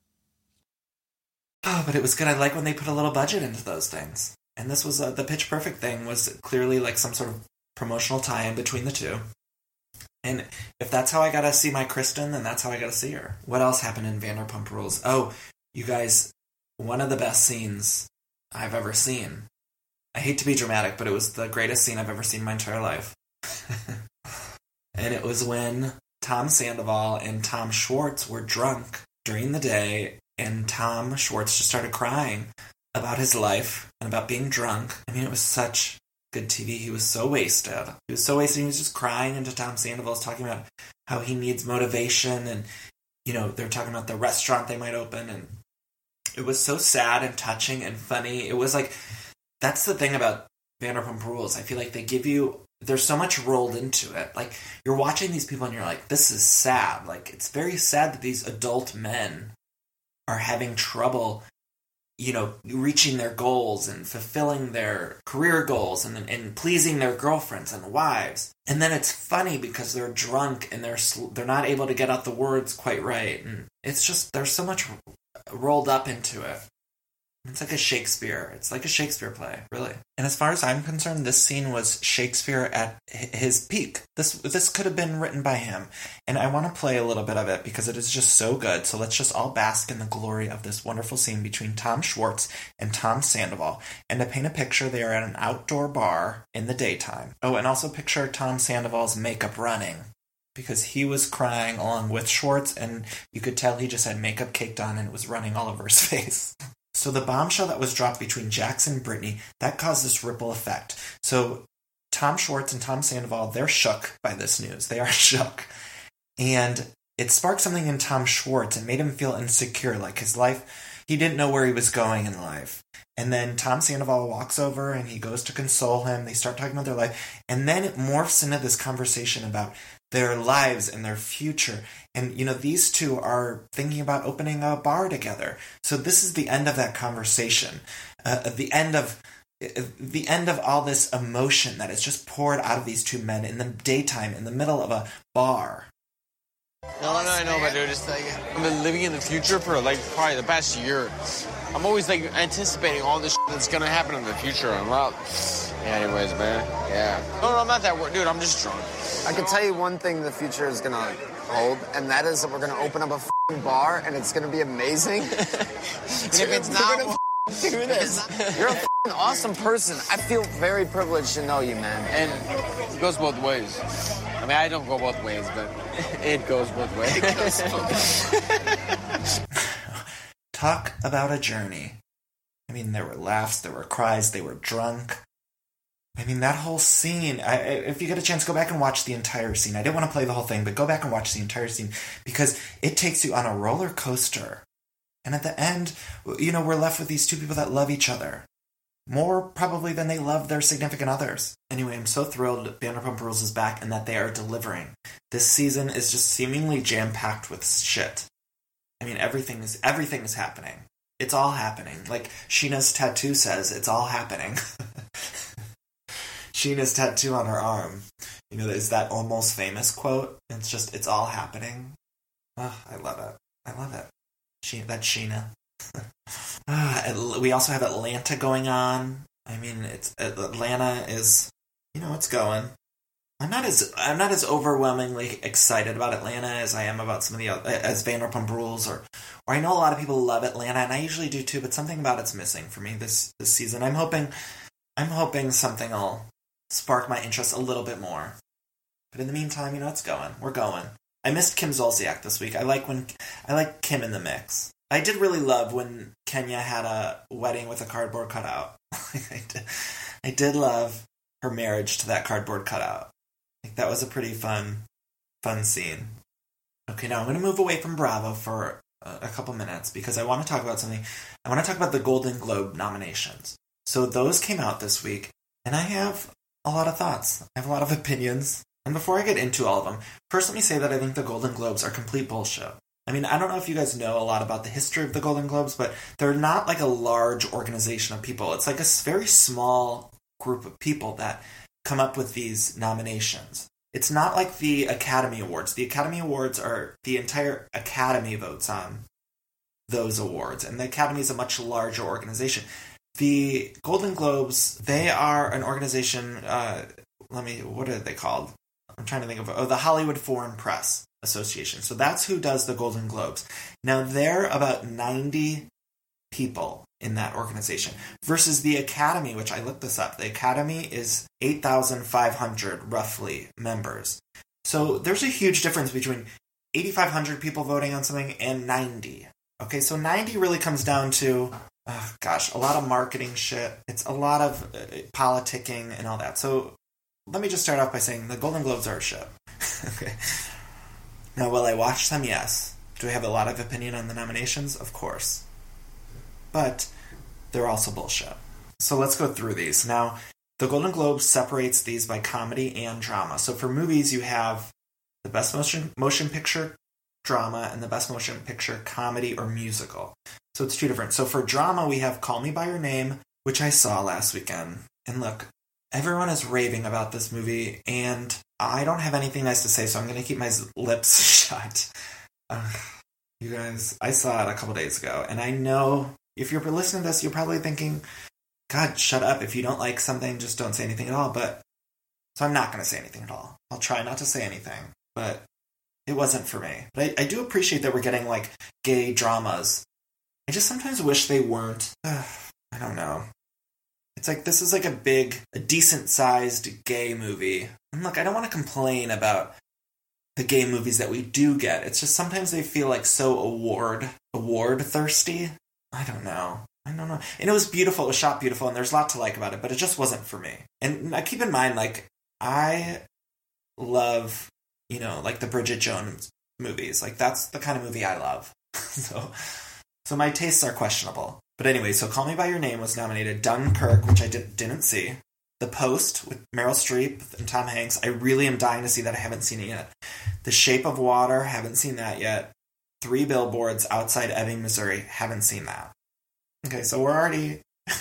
Oh, but it was good. I like when they put a little budget into those things. And this was, the Pitch Perfect thing was clearly like some sort of promotional tie-in between the two. And if that's how I gotta see my Kristen, then that's how I gotta see her. What else happened in Vanderpump Rules? Oh, you guys, one of the best scenes I've ever seen. I hate to be dramatic, but it was the greatest scene I've ever seen in my entire life. And it was when Tom Sandoval and Tom Schwartz were drunk during the day, and Tom Schwartz just started crying about his life and about being drunk. I mean, it was such good TV. He was so wasted. He was just crying into Tom Sandoval's talking about how he needs motivation, and, you know, they're talking about the restaurant they might open, and it was so sad and touching and funny. It was like, that's the thing about Vanderpump Rules. I feel like there's so much rolled into it. Like, you're watching these people and you're like, this is sad. Like, it's very sad that these adult men are having trouble, you know, reaching their goals and fulfilling their career goals and pleasing their girlfriends and wives. And then it's funny because they're drunk and they're not able to get out the words quite right. And it's just, there's so much rolled up into it. It's like a Shakespeare. It's like a Shakespeare play, really. And as far as I'm concerned, this scene was Shakespeare at his peak. This could have been written by him. And I want to play a little bit of it because it is just so good. So let's just all bask in the glory of this wonderful scene between Tom Schwartz and Tom Sandoval. And to paint a picture, they are at an outdoor bar in the daytime. Oh, and also picture Tom Sandoval's makeup running, because he was crying along with Schwartz, and you could tell he just had makeup caked on and it was running all over his face. So the bombshell that was dropped between Jackson and Brittany, that caused this ripple effect. So Tom Schwartz and Tom Sandoval, they're shook by this news. They are shook. And it sparked something in Tom Schwartz and made him feel insecure, like his life, he didn't know where he was going in life. And then Tom Sandoval walks over and he goes to console him. They start talking about their life. And then it morphs into this conversation about their lives and their future. And, you know, these two are thinking about opening a bar together. So this is the end of that conversation. The end of all this emotion that is just poured out of these two men in the daytime, in the middle of a bar. I know, but dude, it's like, I've been living in the future for, like, probably the past year. I'm always, like, anticipating all this shit that's gonna happen in the future. I'm out. Yeah, anyways, man. Yeah. No, I'm not that worried. Dude, I'm just drunk. I can tell you one thing the future is gonna hold, and that is that we're gonna open up a f***ing bar, and it's gonna be amazing. And if it's not, do this. You're a f***ing awesome person. I feel very privileged to know you, man. And it goes both ways. I mean, I don't go both ways, but it goes both ways. Talk about a journey. I mean, there were laughs, there were cries, they were drunk. I mean, that whole scene, if you get a chance, go back and watch the entire scene. I didn't want to play the whole thing, but go back and watch the entire scene because it takes you on a roller coaster. And at the end, you know, we're left with these two people that love each other. More probably than they love their significant others. Anyway, I'm so thrilled Vanderpump Rules is back and that they are delivering. This season is just seemingly jam-packed with shit. I mean, everything is happening. It's all happening. Like Sheena's tattoo says, it's all happening. Sheena's tattoo on her arm. You know, is that Almost Famous quote? It's just, it's all happening. Oh, I love it. I love it. That's Sheena. We also have Atlanta going on. I mean, Atlanta is, you know, it's going. I'm not as overwhelmingly excited about Atlanta as I am about some of the as Vanderpump Rules, or I know a lot of people love Atlanta, and I usually do too. But something about it's missing for me this season. I'm hoping something will spark my interest a little bit more. But in the meantime, you know, it's going. We're going. I missed Kim Zolciak this week. I like Kim in the mix. I did really love when Kenya had a wedding with a cardboard cutout. I did love her marriage to that cardboard cutout. Like, that was a pretty fun scene. Okay, now I'm going to move away from Bravo for a couple minutes because I want to talk about something. I want to talk about the Golden Globe nominations. So those came out this week, and I have a lot of thoughts. I have a lot of opinions. And before I get into all of them, first let me say that I think the Golden Globes are complete bullshit. I mean, I don't know if you guys know a lot about the history of the Golden Globes, but they're not like a large organization of people. It's like a very small group of people that come up with these nominations. It's not like the Academy Awards. The Academy Awards are the entire Academy votes on those awards, and the Academy is a much larger organization. The Golden Globes, they are an organization, what are they called? I'm trying to think of, the Hollywood Foreign Press Association. So that's who does the Golden Globes. Now, they're about 90 people in that organization versus the Academy, which I looked this up. The Academy is 8,500 roughly members. So there's a huge difference between 8,500 people voting on something and 90. Okay, so 90 really comes down to oh gosh, a lot of marketing shit. It's a lot of politicking and all that. So let me just start off by saying the Golden Globes are a shit. Okay. Now, will I watch them? Yes. Do I have a lot of opinion on the nominations? Of course. But they're also bullshit. So let's go through these. Now, the Golden Globes separates these by comedy and drama. So for movies, you have the Best Motion Picture Drama and the Best Motion Picture Comedy or Musical. So it's two different. So for drama, we have Call Me By Your Name, which I saw last weekend. And look, everyone is raving about this movie, and I don't have anything nice to say, so I'm going to keep my lips shut. You guys, I saw it a couple days ago, and I know if you're listening to this, you're probably thinking, God, shut up. If you don't like something, just don't say anything at all. But so I'm not going to say anything at all. I'll try not to say anything, but it wasn't for me. But I do appreciate that we're getting, like, gay dramas. I just sometimes wish they weren't. I don't know. It's like, this is like a decent-sized gay movie. And look, I don't want to complain about the gay movies that we do get. It's just sometimes they feel like so award-thirsty. I don't know. And it was beautiful. It was shot beautiful, and there's a lot to like about it, but it just wasn't for me. And I keep in mind, like, I love, like the Bridget Jones movies. Like, that's the kind of movie I love. So my tastes are questionable. But anyway, so Call Me By Your Name was nominated. Dunkirk, which I didn't see. The Post with Meryl Streep and Tom Hanks. I really am dying to see that. I haven't seen it yet. The Shape of Water. Haven't seen that yet. 3 Billboards Outside Ebbing, Missouri. Haven't seen that. Okay, so we're already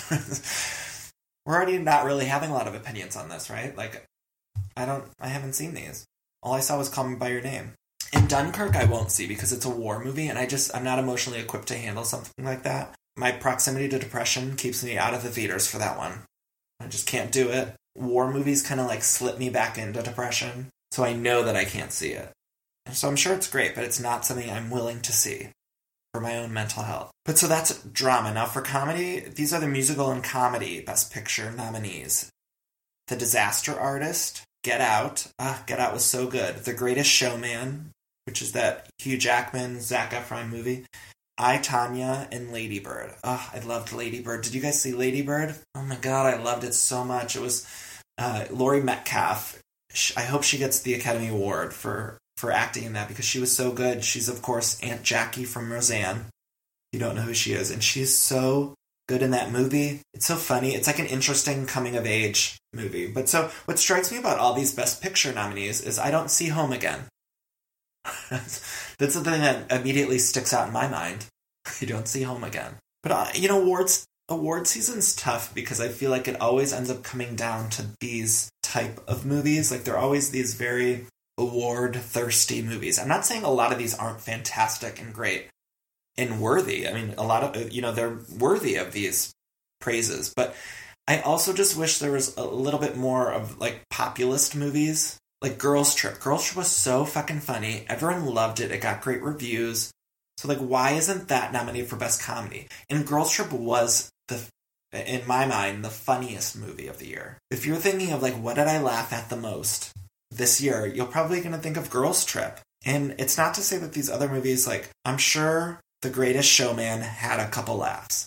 not really having a lot of opinions on this, right? Like, I haven't seen these. All I saw was Call Me By Your Name. And Dunkirk I won't see because it's a war movie, and I'm not emotionally equipped to handle something like that. My proximity to depression keeps me out of the theaters for that one. I just can't do it. War movies kind of like slip me back into depression, so I know that I can't see it. So I'm sure it's great, but it's not something I'm willing to see for my own mental health. But so that's drama. Now for comedy, these are the musical and comedy Best Picture nominees. The Disaster Artist, Get Out. Get Out was so good. The Greatest Showman, which is that Hugh Jackman, Zac Efron movie. I, Tonya, and Lady Bird. I loved Lady Bird. Did you guys see Lady Bird? Oh my god, I loved it so much. It was Laurie Metcalf. I hope she gets the Academy Award for acting in that because she was so good. She's, of course, Aunt Jackie from Roseanne. You don't know who she is. And she's so good in that movie. It's so funny. It's like an interesting coming-of-age movie. But so what strikes me about all these Best Picture nominees is I don't see Home Again. That's the thing that immediately sticks out in my mind. You don't see Home Again. But, award season's tough because I feel like it always ends up coming down to these type of movies. Like, they're always these very award-thirsty movies. I'm not saying a lot of these aren't fantastic and great and worthy. I mean, a lot of, they're worthy of these praises. But I also just wish there was a little bit more of, like, populist movies. Like Girls Trip. Girls Trip was so fucking funny. Everyone loved it. It got great reviews. So, like, why isn't that nominated for Best Comedy? And Girls Trip was, in my mind, the funniest movie of the year. If you're thinking of, like, what did I laugh at the most this year, you're probably going to think of Girls Trip. And it's not to say that these other movies, like, I'm sure The Greatest Showman had a couple laughs.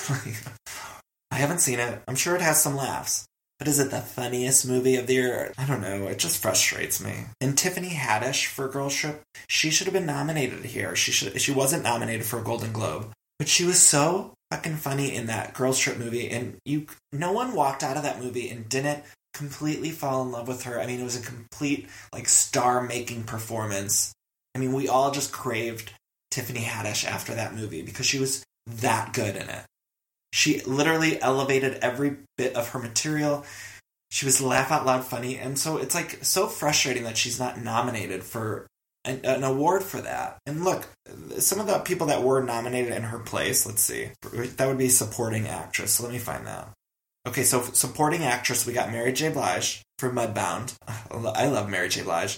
I haven't seen it. I'm sure it has some laughs. But is it the funniest movie of the year? I don't know. It just frustrates me. And Tiffany Haddish for Girls Trip, she should have been nominated here. She wasn't nominated for a Golden Globe. But she was so fucking funny in that Girls Trip movie. And no one walked out of that movie and didn't completely fall in love with her. I mean, it was a complete, like, star-making performance. I mean, we all just craved Tiffany Haddish after that movie because she was that good in it. She literally elevated every bit of her material. She was laugh out loud funny. And so it's like so frustrating that she's not nominated for an award for that. And look, some of the people that were nominated in her place, let's see. That would be supporting actress. So let me find that. Okay, so supporting actress, we got Mary J. Blige for Mudbound. I love Mary J. Blige.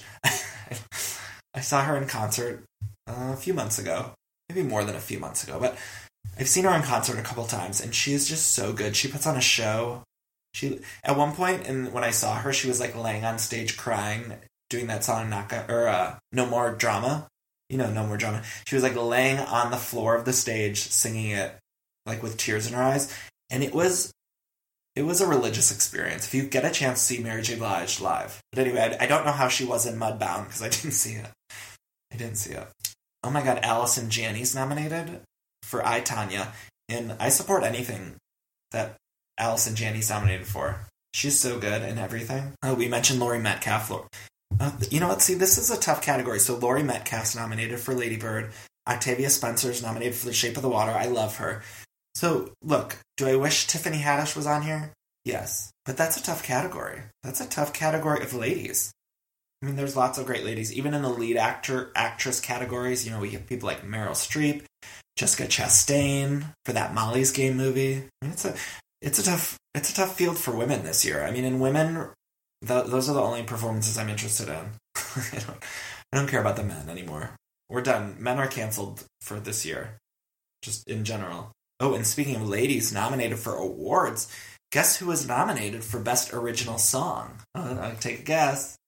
I saw her in concert a few months ago. Maybe more than a few months ago. But I've seen her in concert a couple times, and she is just so good. She puts on a show. At one point, when I saw her, she was like laying on stage crying, doing that song No More Drama. No More Drama. She was like laying on the floor of the stage singing it, like with tears in her eyes. And it was a religious experience. If you get a chance to see Mary J. Blige live. But anyway, I don't know how she was in Mudbound because I didn't see it. Oh my god, Allison Janney's nominated for I, Tonya. And I support anything that Allison Janney's nominated for. She's so good in everything. Oh, we mentioned Laurie Metcalf. You know what? See, this is a tough category. So Laurie Metcalf's nominated for Lady Bird. Octavia Spencer's nominated for The Shape of the Water. I love her. So, look, do I wish Tiffany Haddish was on here? Yes. But that's a tough category. That's a tough category of ladies. I mean, there's lots of great ladies. Even in the lead actress categories, you know, we have people like Meryl Streep, Jessica Chastain for that Molly's Game movie. I mean, it's a tough field for women this year. I mean, in women, those are the only performances I'm interested in. I don't care about the men anymore. We're done. Men are canceled for this year, just in general. Oh, and speaking of ladies nominated for awards, guess who was nominated for Best Original Song? I'll take a guess.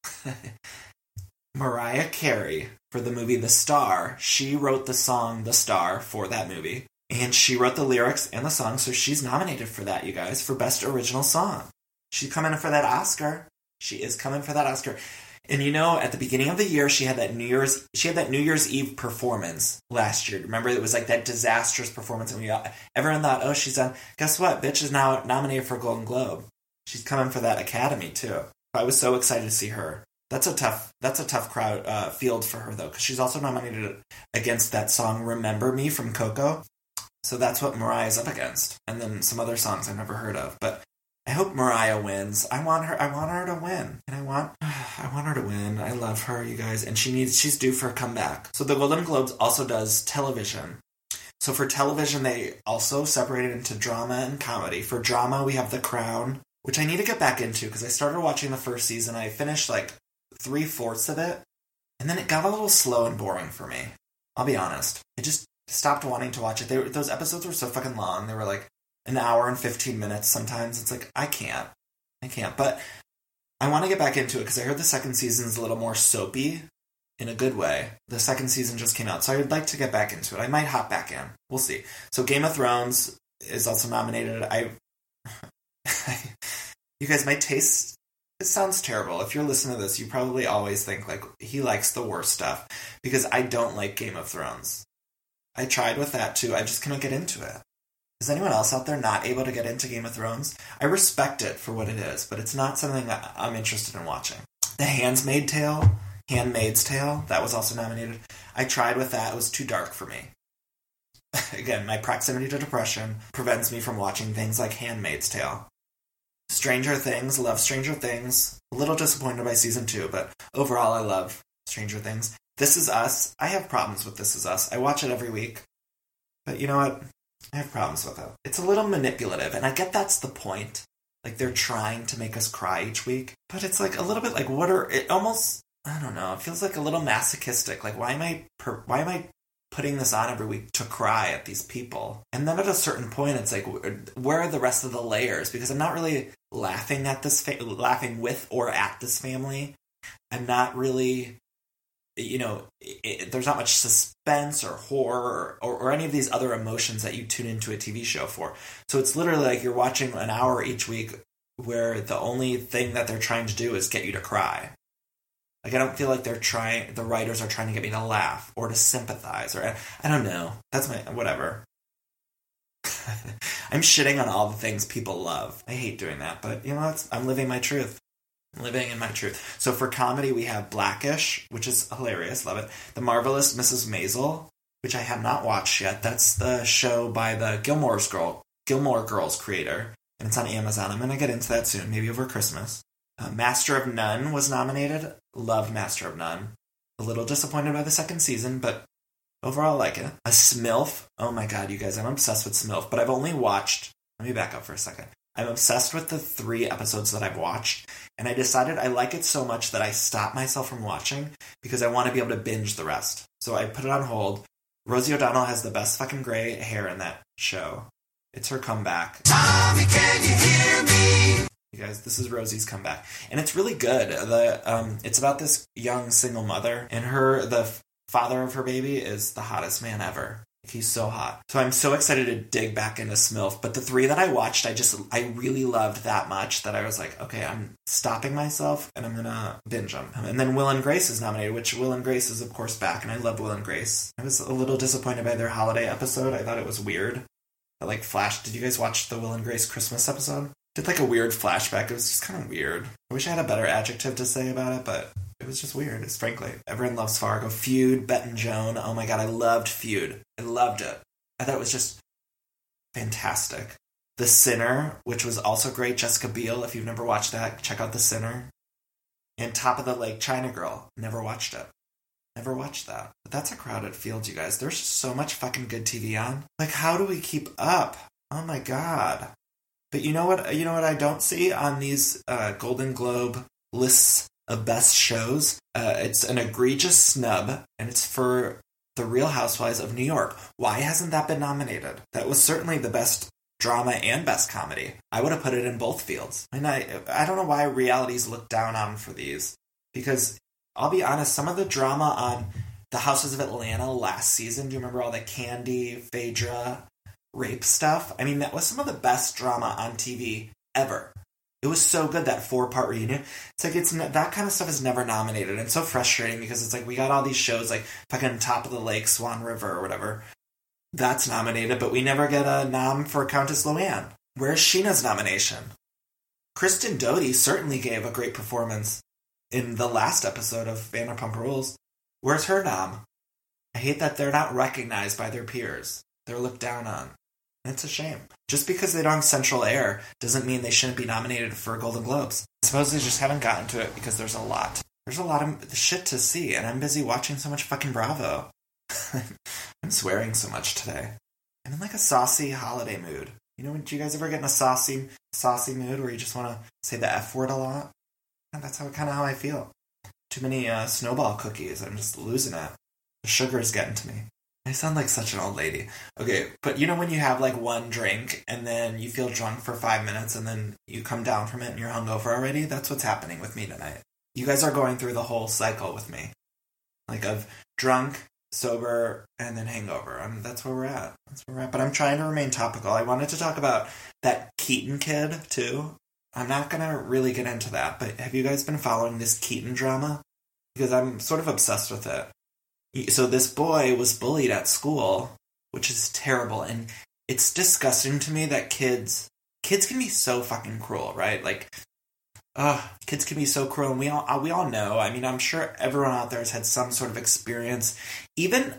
Mariah Carey for the movie The Star. She wrote the song The Star for that movie. And she wrote the lyrics and the song, so she's nominated for that, you guys, for Best Original Song. She's coming for that Oscar. She is coming for that Oscar. And you know, at the beginning of the year, she had that New Year's Eve performance last year. Remember, it was like that disastrous performance, and everyone thought, oh, she's done. Guess what? Bitch is now nominated for a Golden Globe. She's coming for that Academy too. I was so excited to see her. That's a tough crowd field for her though, because she's also nominated against that song "Remember Me" from Coco. So that's what Mariah's up against, and then some other songs I've never heard of. But I hope Mariah wins. I want her to win, and I want her to win. I love her, you guys, and she's due for a comeback. So the Golden Globes also does television. So for television, they also separated into drama and comedy. For drama, we have The Crown, which I need to get back into because I started watching the first season. I finished like 3/4 of it, and then it got a little slow and boring for me. I'll be honest. I just stopped wanting to watch it. Those episodes were so fucking long. They were like an hour and 15 minutes sometimes. It's like, I can't. But I want to get back into it because I heard the second season is a little more soapy in a good way. The second season just came out, so I would like to get back into it. I might hop back in. We'll see. So Game of Thrones is also nominated. You guys, my taste, it sounds terrible. If you're listening to this, you probably always think like he likes the worst stuff because I don't like Game of Thrones. I tried with that too. I just couldn't get into it. Is anyone else out there not able to get into Game of Thrones? I respect it for what it is, but it's not something I'm interested in watching. The Handmaid's Tale, that was also nominated. I tried with that. It was too dark for me. Again, my proximity to depression prevents me from watching things like Handmaid's Tale. Stranger Things, love Stranger Things. A little disappointed by season 2, but overall I love Stranger Things. This Is Us. I have problems with This Is Us. I watch it every week. But you know what? I have problems with it. It's a little manipulative, and I get that's the point. Like, they're trying to make us cry each week. But it's like a little bit like, I don't know, it feels like a little masochistic. Like, why am I putting this on every week to cry at these people? And then at a certain point, it's like, where are the rest of the layers? Because I'm not really laughing laughing with or at this family. I'm not really, there's not much suspense or horror or any of these other emotions that you tune into a TV show for. So it's literally like you're watching an hour each week where the only thing that they're trying to do is get you to cry. Like, I don't feel like the writers are trying to get me to laugh or to sympathize, or I don't know. That's whatever. I'm shitting on all the things people love. I hate doing that, but I'm living my truth. Living in my truth. So for comedy, we have Blackish, which is hilarious. Love it. The Marvelous Mrs. Maisel, which I have not watched yet. That's the show by the Gilmore Girls creator, and it's on Amazon. I'm going to get into that soon, maybe over Christmas. Master of None was nominated. Love Master of None. A little disappointed by the second season, but overall I like it. A Smilf. Oh my god, you guys, I'm obsessed with Smilf, but I've only watched... Let me back up for a second. I'm obsessed with the 3 episodes that I've watched, and I decided I like it so much that I stopped myself from watching because I want to be able to binge the rest. So I put it on hold. Rosie O'Donnell has the best fucking gray hair in that show. It's her comeback. Tommy, can you hear me? You guys, this is Rosie's comeback. And it's really good. It's about this young single mother, and the father of her baby is the hottest man ever. He's so hot. So I'm so excited to dig back into Smilf. But the 3 that I watched, I really loved that much that I was like, okay, I'm stopping myself and I'm gonna binge them. And then Will and Grace is nominated, which Will and Grace is of course back, and I love Will and Grace. I was a little disappointed by their holiday episode. I thought it was weird. Like flash. Did you guys watch the Will and Grace Christmas episode? Did like a weird flashback. It was just kind of weird. I wish I had a better adjective to say about it, but it was just weird. It's frankly. Everyone loves Fargo. Feud, Bette and Joan. Oh my god, I loved Feud. I loved it. I thought it was just fantastic. The Sinner, which was also great. Jessica Biel. If you've never watched that, check out The Sinner. And Top of the Lake, China Girl. Never watched it. Never watched that. But that's a crowded field, you guys. There's so much fucking good TV on. Like, how do we keep up? Oh my god. But you know what I don't see on these Golden Globe lists of best shows? It's an egregious snub, and it's for The Real Housewives of New York. Why hasn't that been nominated? That was certainly the best drama and best comedy. I would have put it in both fields. And I don't know why realities look down on for these. Because, I'll be honest, some of the drama on The Houses of Atlanta last season, do you remember all the Candy, Phaedra rape stuff? I mean, that was some of the best drama on TV ever. It was so good, that 4-part reunion. It's like, that kind of stuff is never nominated. And it's so frustrating because it's like, we got all these shows like fucking Top of the Lake, Swan River, or whatever. That's nominated, but we never get a nom for Countess Luann. Where's Sheena's nomination? Kristen Doute certainly gave a great performance in the last episode of Vanderpump Rules. Where's her nom? I hate that they're not recognized by their peers. They're looked down on. It's a shame. Just because they don't have central air doesn't mean they shouldn't be nominated for Golden Globes. I suppose they just haven't gotten to it because there's a lot. There's a lot of shit to see, and I'm busy watching so much fucking Bravo. I'm swearing so much today. I'm in like a saucy holiday mood. You know, do you guys ever get in a saucy mood where you just want to say the F word a lot? And that's kind of how I feel. Too many snowball cookies. I'm just losing it. The sugar is getting to me. I sound like such an old lady. Okay, but you know when you have like one drink and then you feel drunk for 5 minutes and then you come down from it and you're hungover already? That's what's happening with me tonight. You guys are going through the whole cycle with me. Like of drunk, sober, and then hangover. That's where we're at. But I'm trying to remain topical. I wanted to talk about that Keaton kid, too. I'm not going to really get into that, but have you guys been following this Keaton drama? Because I'm sort of obsessed with it. So this boy was bullied at school, which is terrible, and it's disgusting to me that kids can be so fucking cruel, right? Like, kids can be so cruel, and we all know. I mean, I'm sure everyone out there has had some sort of experience. Even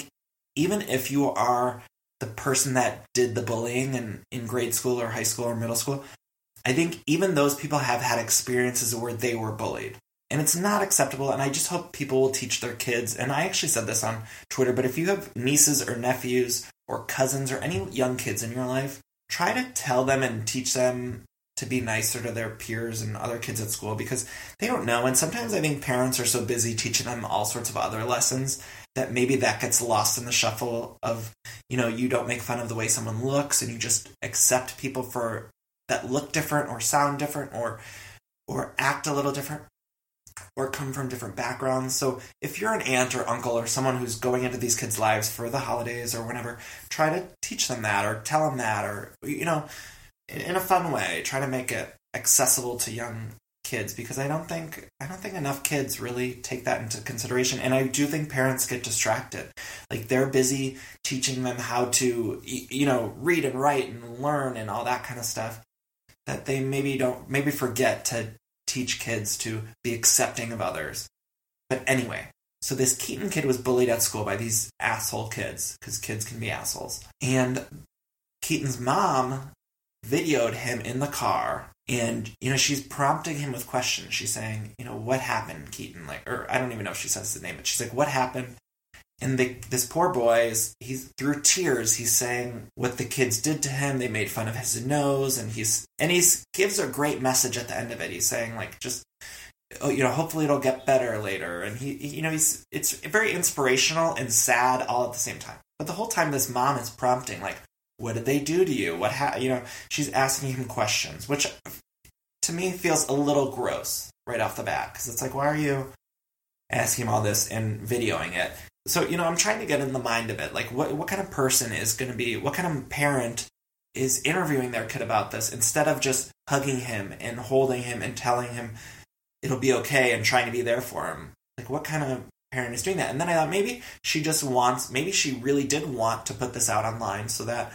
if you are the person that did the bullying in grade school or high school or middle school, I think even those people have had experiences where they were bullied. And it's not acceptable, and I just hope people will teach their kids. And I actually said this on Twitter, but if you have nieces or nephews or cousins or any young kids in your life, try to tell them and teach them to be nicer to their peers and other kids at school, because they don't know. And sometimes I think parents are so busy teaching them all sorts of other lessons that maybe that gets lost in the shuffle of, you don't make fun of the way someone looks, and you just accept people for that look different or sound different or act a little different, or come from different backgrounds. So if you're an aunt or uncle or someone who's going into these kids' lives for the holidays or whenever, try to teach them that or tell them that, or, in a fun way, try to make it accessible to young kids, because I don't think enough kids really take that into consideration. And I do think parents get distracted. Like, they're busy teaching them how to, read and write and learn and all that kind of stuff, that they maybe forget to teach kids to be accepting of others. But anyway, so this Keaton kid was bullied at school by these asshole kids, because kids can be assholes. And Keaton's mom videoed him in the car, and, she's prompting him with questions. She's saying, what happened, Keaton? Or I don't even know if she says the name, but she's like, what happened? And this poor boy, he's through tears, he's saying what the kids did to him. They made fun of his nose, and he gives a great message at the end of it. He's saying, like, just, hopefully it'll get better later. And it's very inspirational and sad all at the same time. But the whole time this mom is prompting, like, what did they do to you? She's asking him questions, which to me feels a little gross right off the bat, because it's like, why are you asking him all this and videoing it? So, you know, I'm trying to get in the mind of it. Like, what kind of person is going to be, what kind of parent is interviewing their kid about this instead of just hugging him and holding him and telling him it'll be okay and trying to be there for him? Like, what kind of parent is doing that? And then I thought maybe she really did want to put this out online so that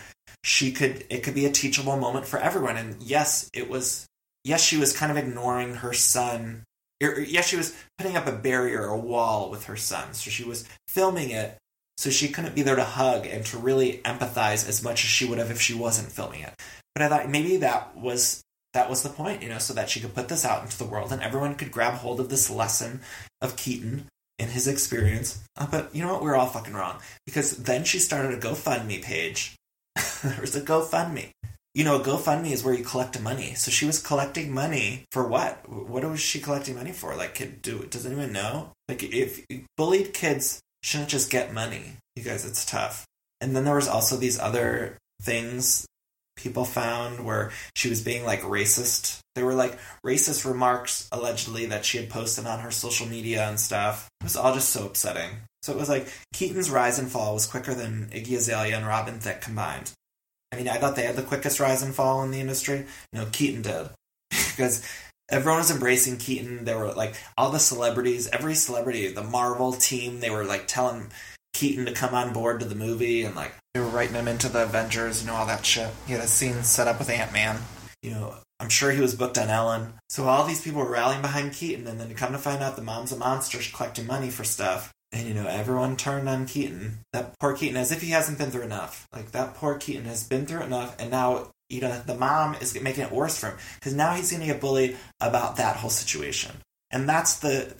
it could be a teachable moment for everyone. And yes, she was kind of ignoring her son. Yes, she was putting up a barrier, a wall with her son. So she was filming it so she couldn't be there to hug and to really empathize as much as she would have if she wasn't filming it. But I thought maybe that was the point, you know, so that she could put this out into the world and everyone could grab hold of this lesson of Keaton and his experience. But you know what? We were all fucking wrong. Because then she started a GoFundMe page. There was a GoFundMe. You know, a GoFundMe is where you collect money. So she was collecting money for what? What was she collecting money for? Like, does anyone know? Like, if bullied kids shouldn't just get money. You guys, it's tough. And then there was also these other things people found where she was being, like, racist. There were, like, racist remarks, allegedly, that she had posted on her social media and stuff. It was all just so upsetting. So it was like, Keaton's rise and fall was quicker than Iggy Azalea and Robin Thicke combined. I mean, I thought they had the quickest rise and fall in the industry. No, Keaton did. Because everyone was embracing Keaton. There were, like, all the celebrities, every celebrity, the Marvel team, they were, like, telling Keaton to come on board to the movie, and, like, they were writing him into the Avengers, you know, all that shit. He had a scene set up with Ant-Man. You know, I'm sure he was booked on Ellen. So all these people were rallying behind Keaton, and then to come to find out the mom's a monster, she's collecting money for stuff. And, you know, everyone turned on Keaton. That poor Keaton, as if he hasn't been through enough. Like, that poor Keaton has been through enough, and now, you know, the mom is making it worse for him. Because now he's going to get bullied about that whole situation. And that's the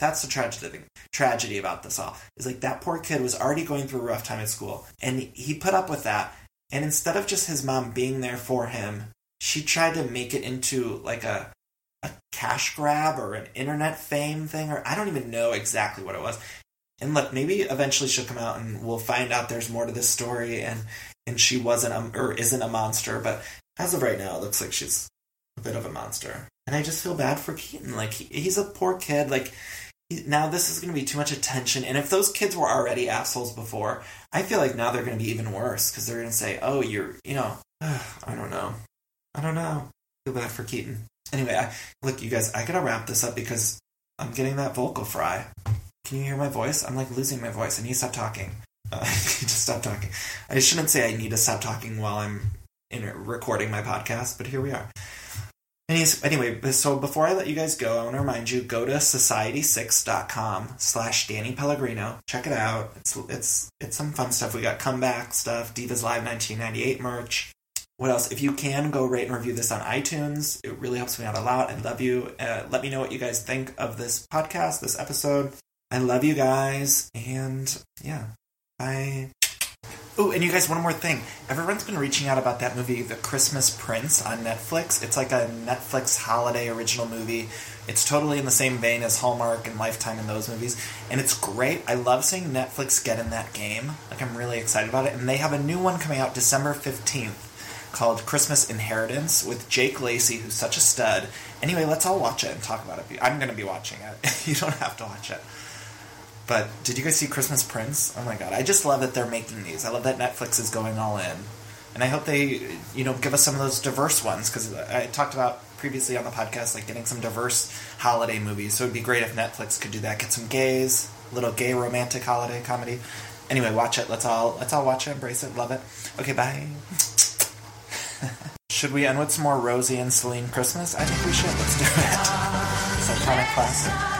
tragedy about this all. Is like, that poor kid was already going through a rough time at school. And he put up with that. And instead of just his mom being there for him, she tried to make it into, like, a cash grab or an internet fame thing. Or I don't even know exactly what it was. And look, maybe eventually she'll come out and we'll find out there's more to this story and she wasn't or isn't a monster. But as of right now, it looks like she's a bit of a monster. And I just feel bad for Keaton. Like, he's a poor kid. Like, now this is going to be too much attention. And if those kids were already assholes before, I feel like now they're going to be even worse because they're going to say, oh, you're, you know, I don't know. I feel bad for Keaton. Anyway, look, you guys, I got to wrap this up because I'm getting that vocal fry. Can you hear my voice? I'm, like, losing my voice. I need to stop talking. I need to stop talking. I shouldn't say I need to stop talking while I'm recording my podcast, but here we are. Anyway, so before I let you guys go, I want to remind you, go to society6.com/Danny Pellegrino. Check it out. It's some fun stuff. We got comeback stuff, Divas Live 1998 merch. What else? If you can, go rate and review this on iTunes. It really helps me out a lot. I love you. Let me know what you guys think of this podcast, this episode. I love you guys, and yeah, bye. Oh, and you guys, one more thing. Everyone's been reaching out about that movie, The Christmas Prince, on Netflix. It's like a Netflix holiday original movie. It's totally in the same vein as Hallmark and Lifetime and those movies, and it's great. I love seeing Netflix get in that game. Like, I'm really excited about it, and they have a new one coming out December 15th called Christmas Inheritance with Jake Lacey, who's such a stud. Anyway, let's all watch it and talk about it. I'm going to be watching it. You don't have to watch it. But did you guys see Christmas Prince? Oh my god, I just love that they're making these. I love that Netflix is going all in. And I hope they, you know, give us some of those diverse ones, because I talked about previously on the podcast, like, getting some diverse holiday movies. So it would be great if Netflix could do that. Get some gays, a little gay romantic holiday comedy. Anyway, watch it. Let's all watch it, embrace it, love it. Okay, bye. Should we end with some more Rosie and Celine Christmas? I think we should. Let's do it. It's iconic classic.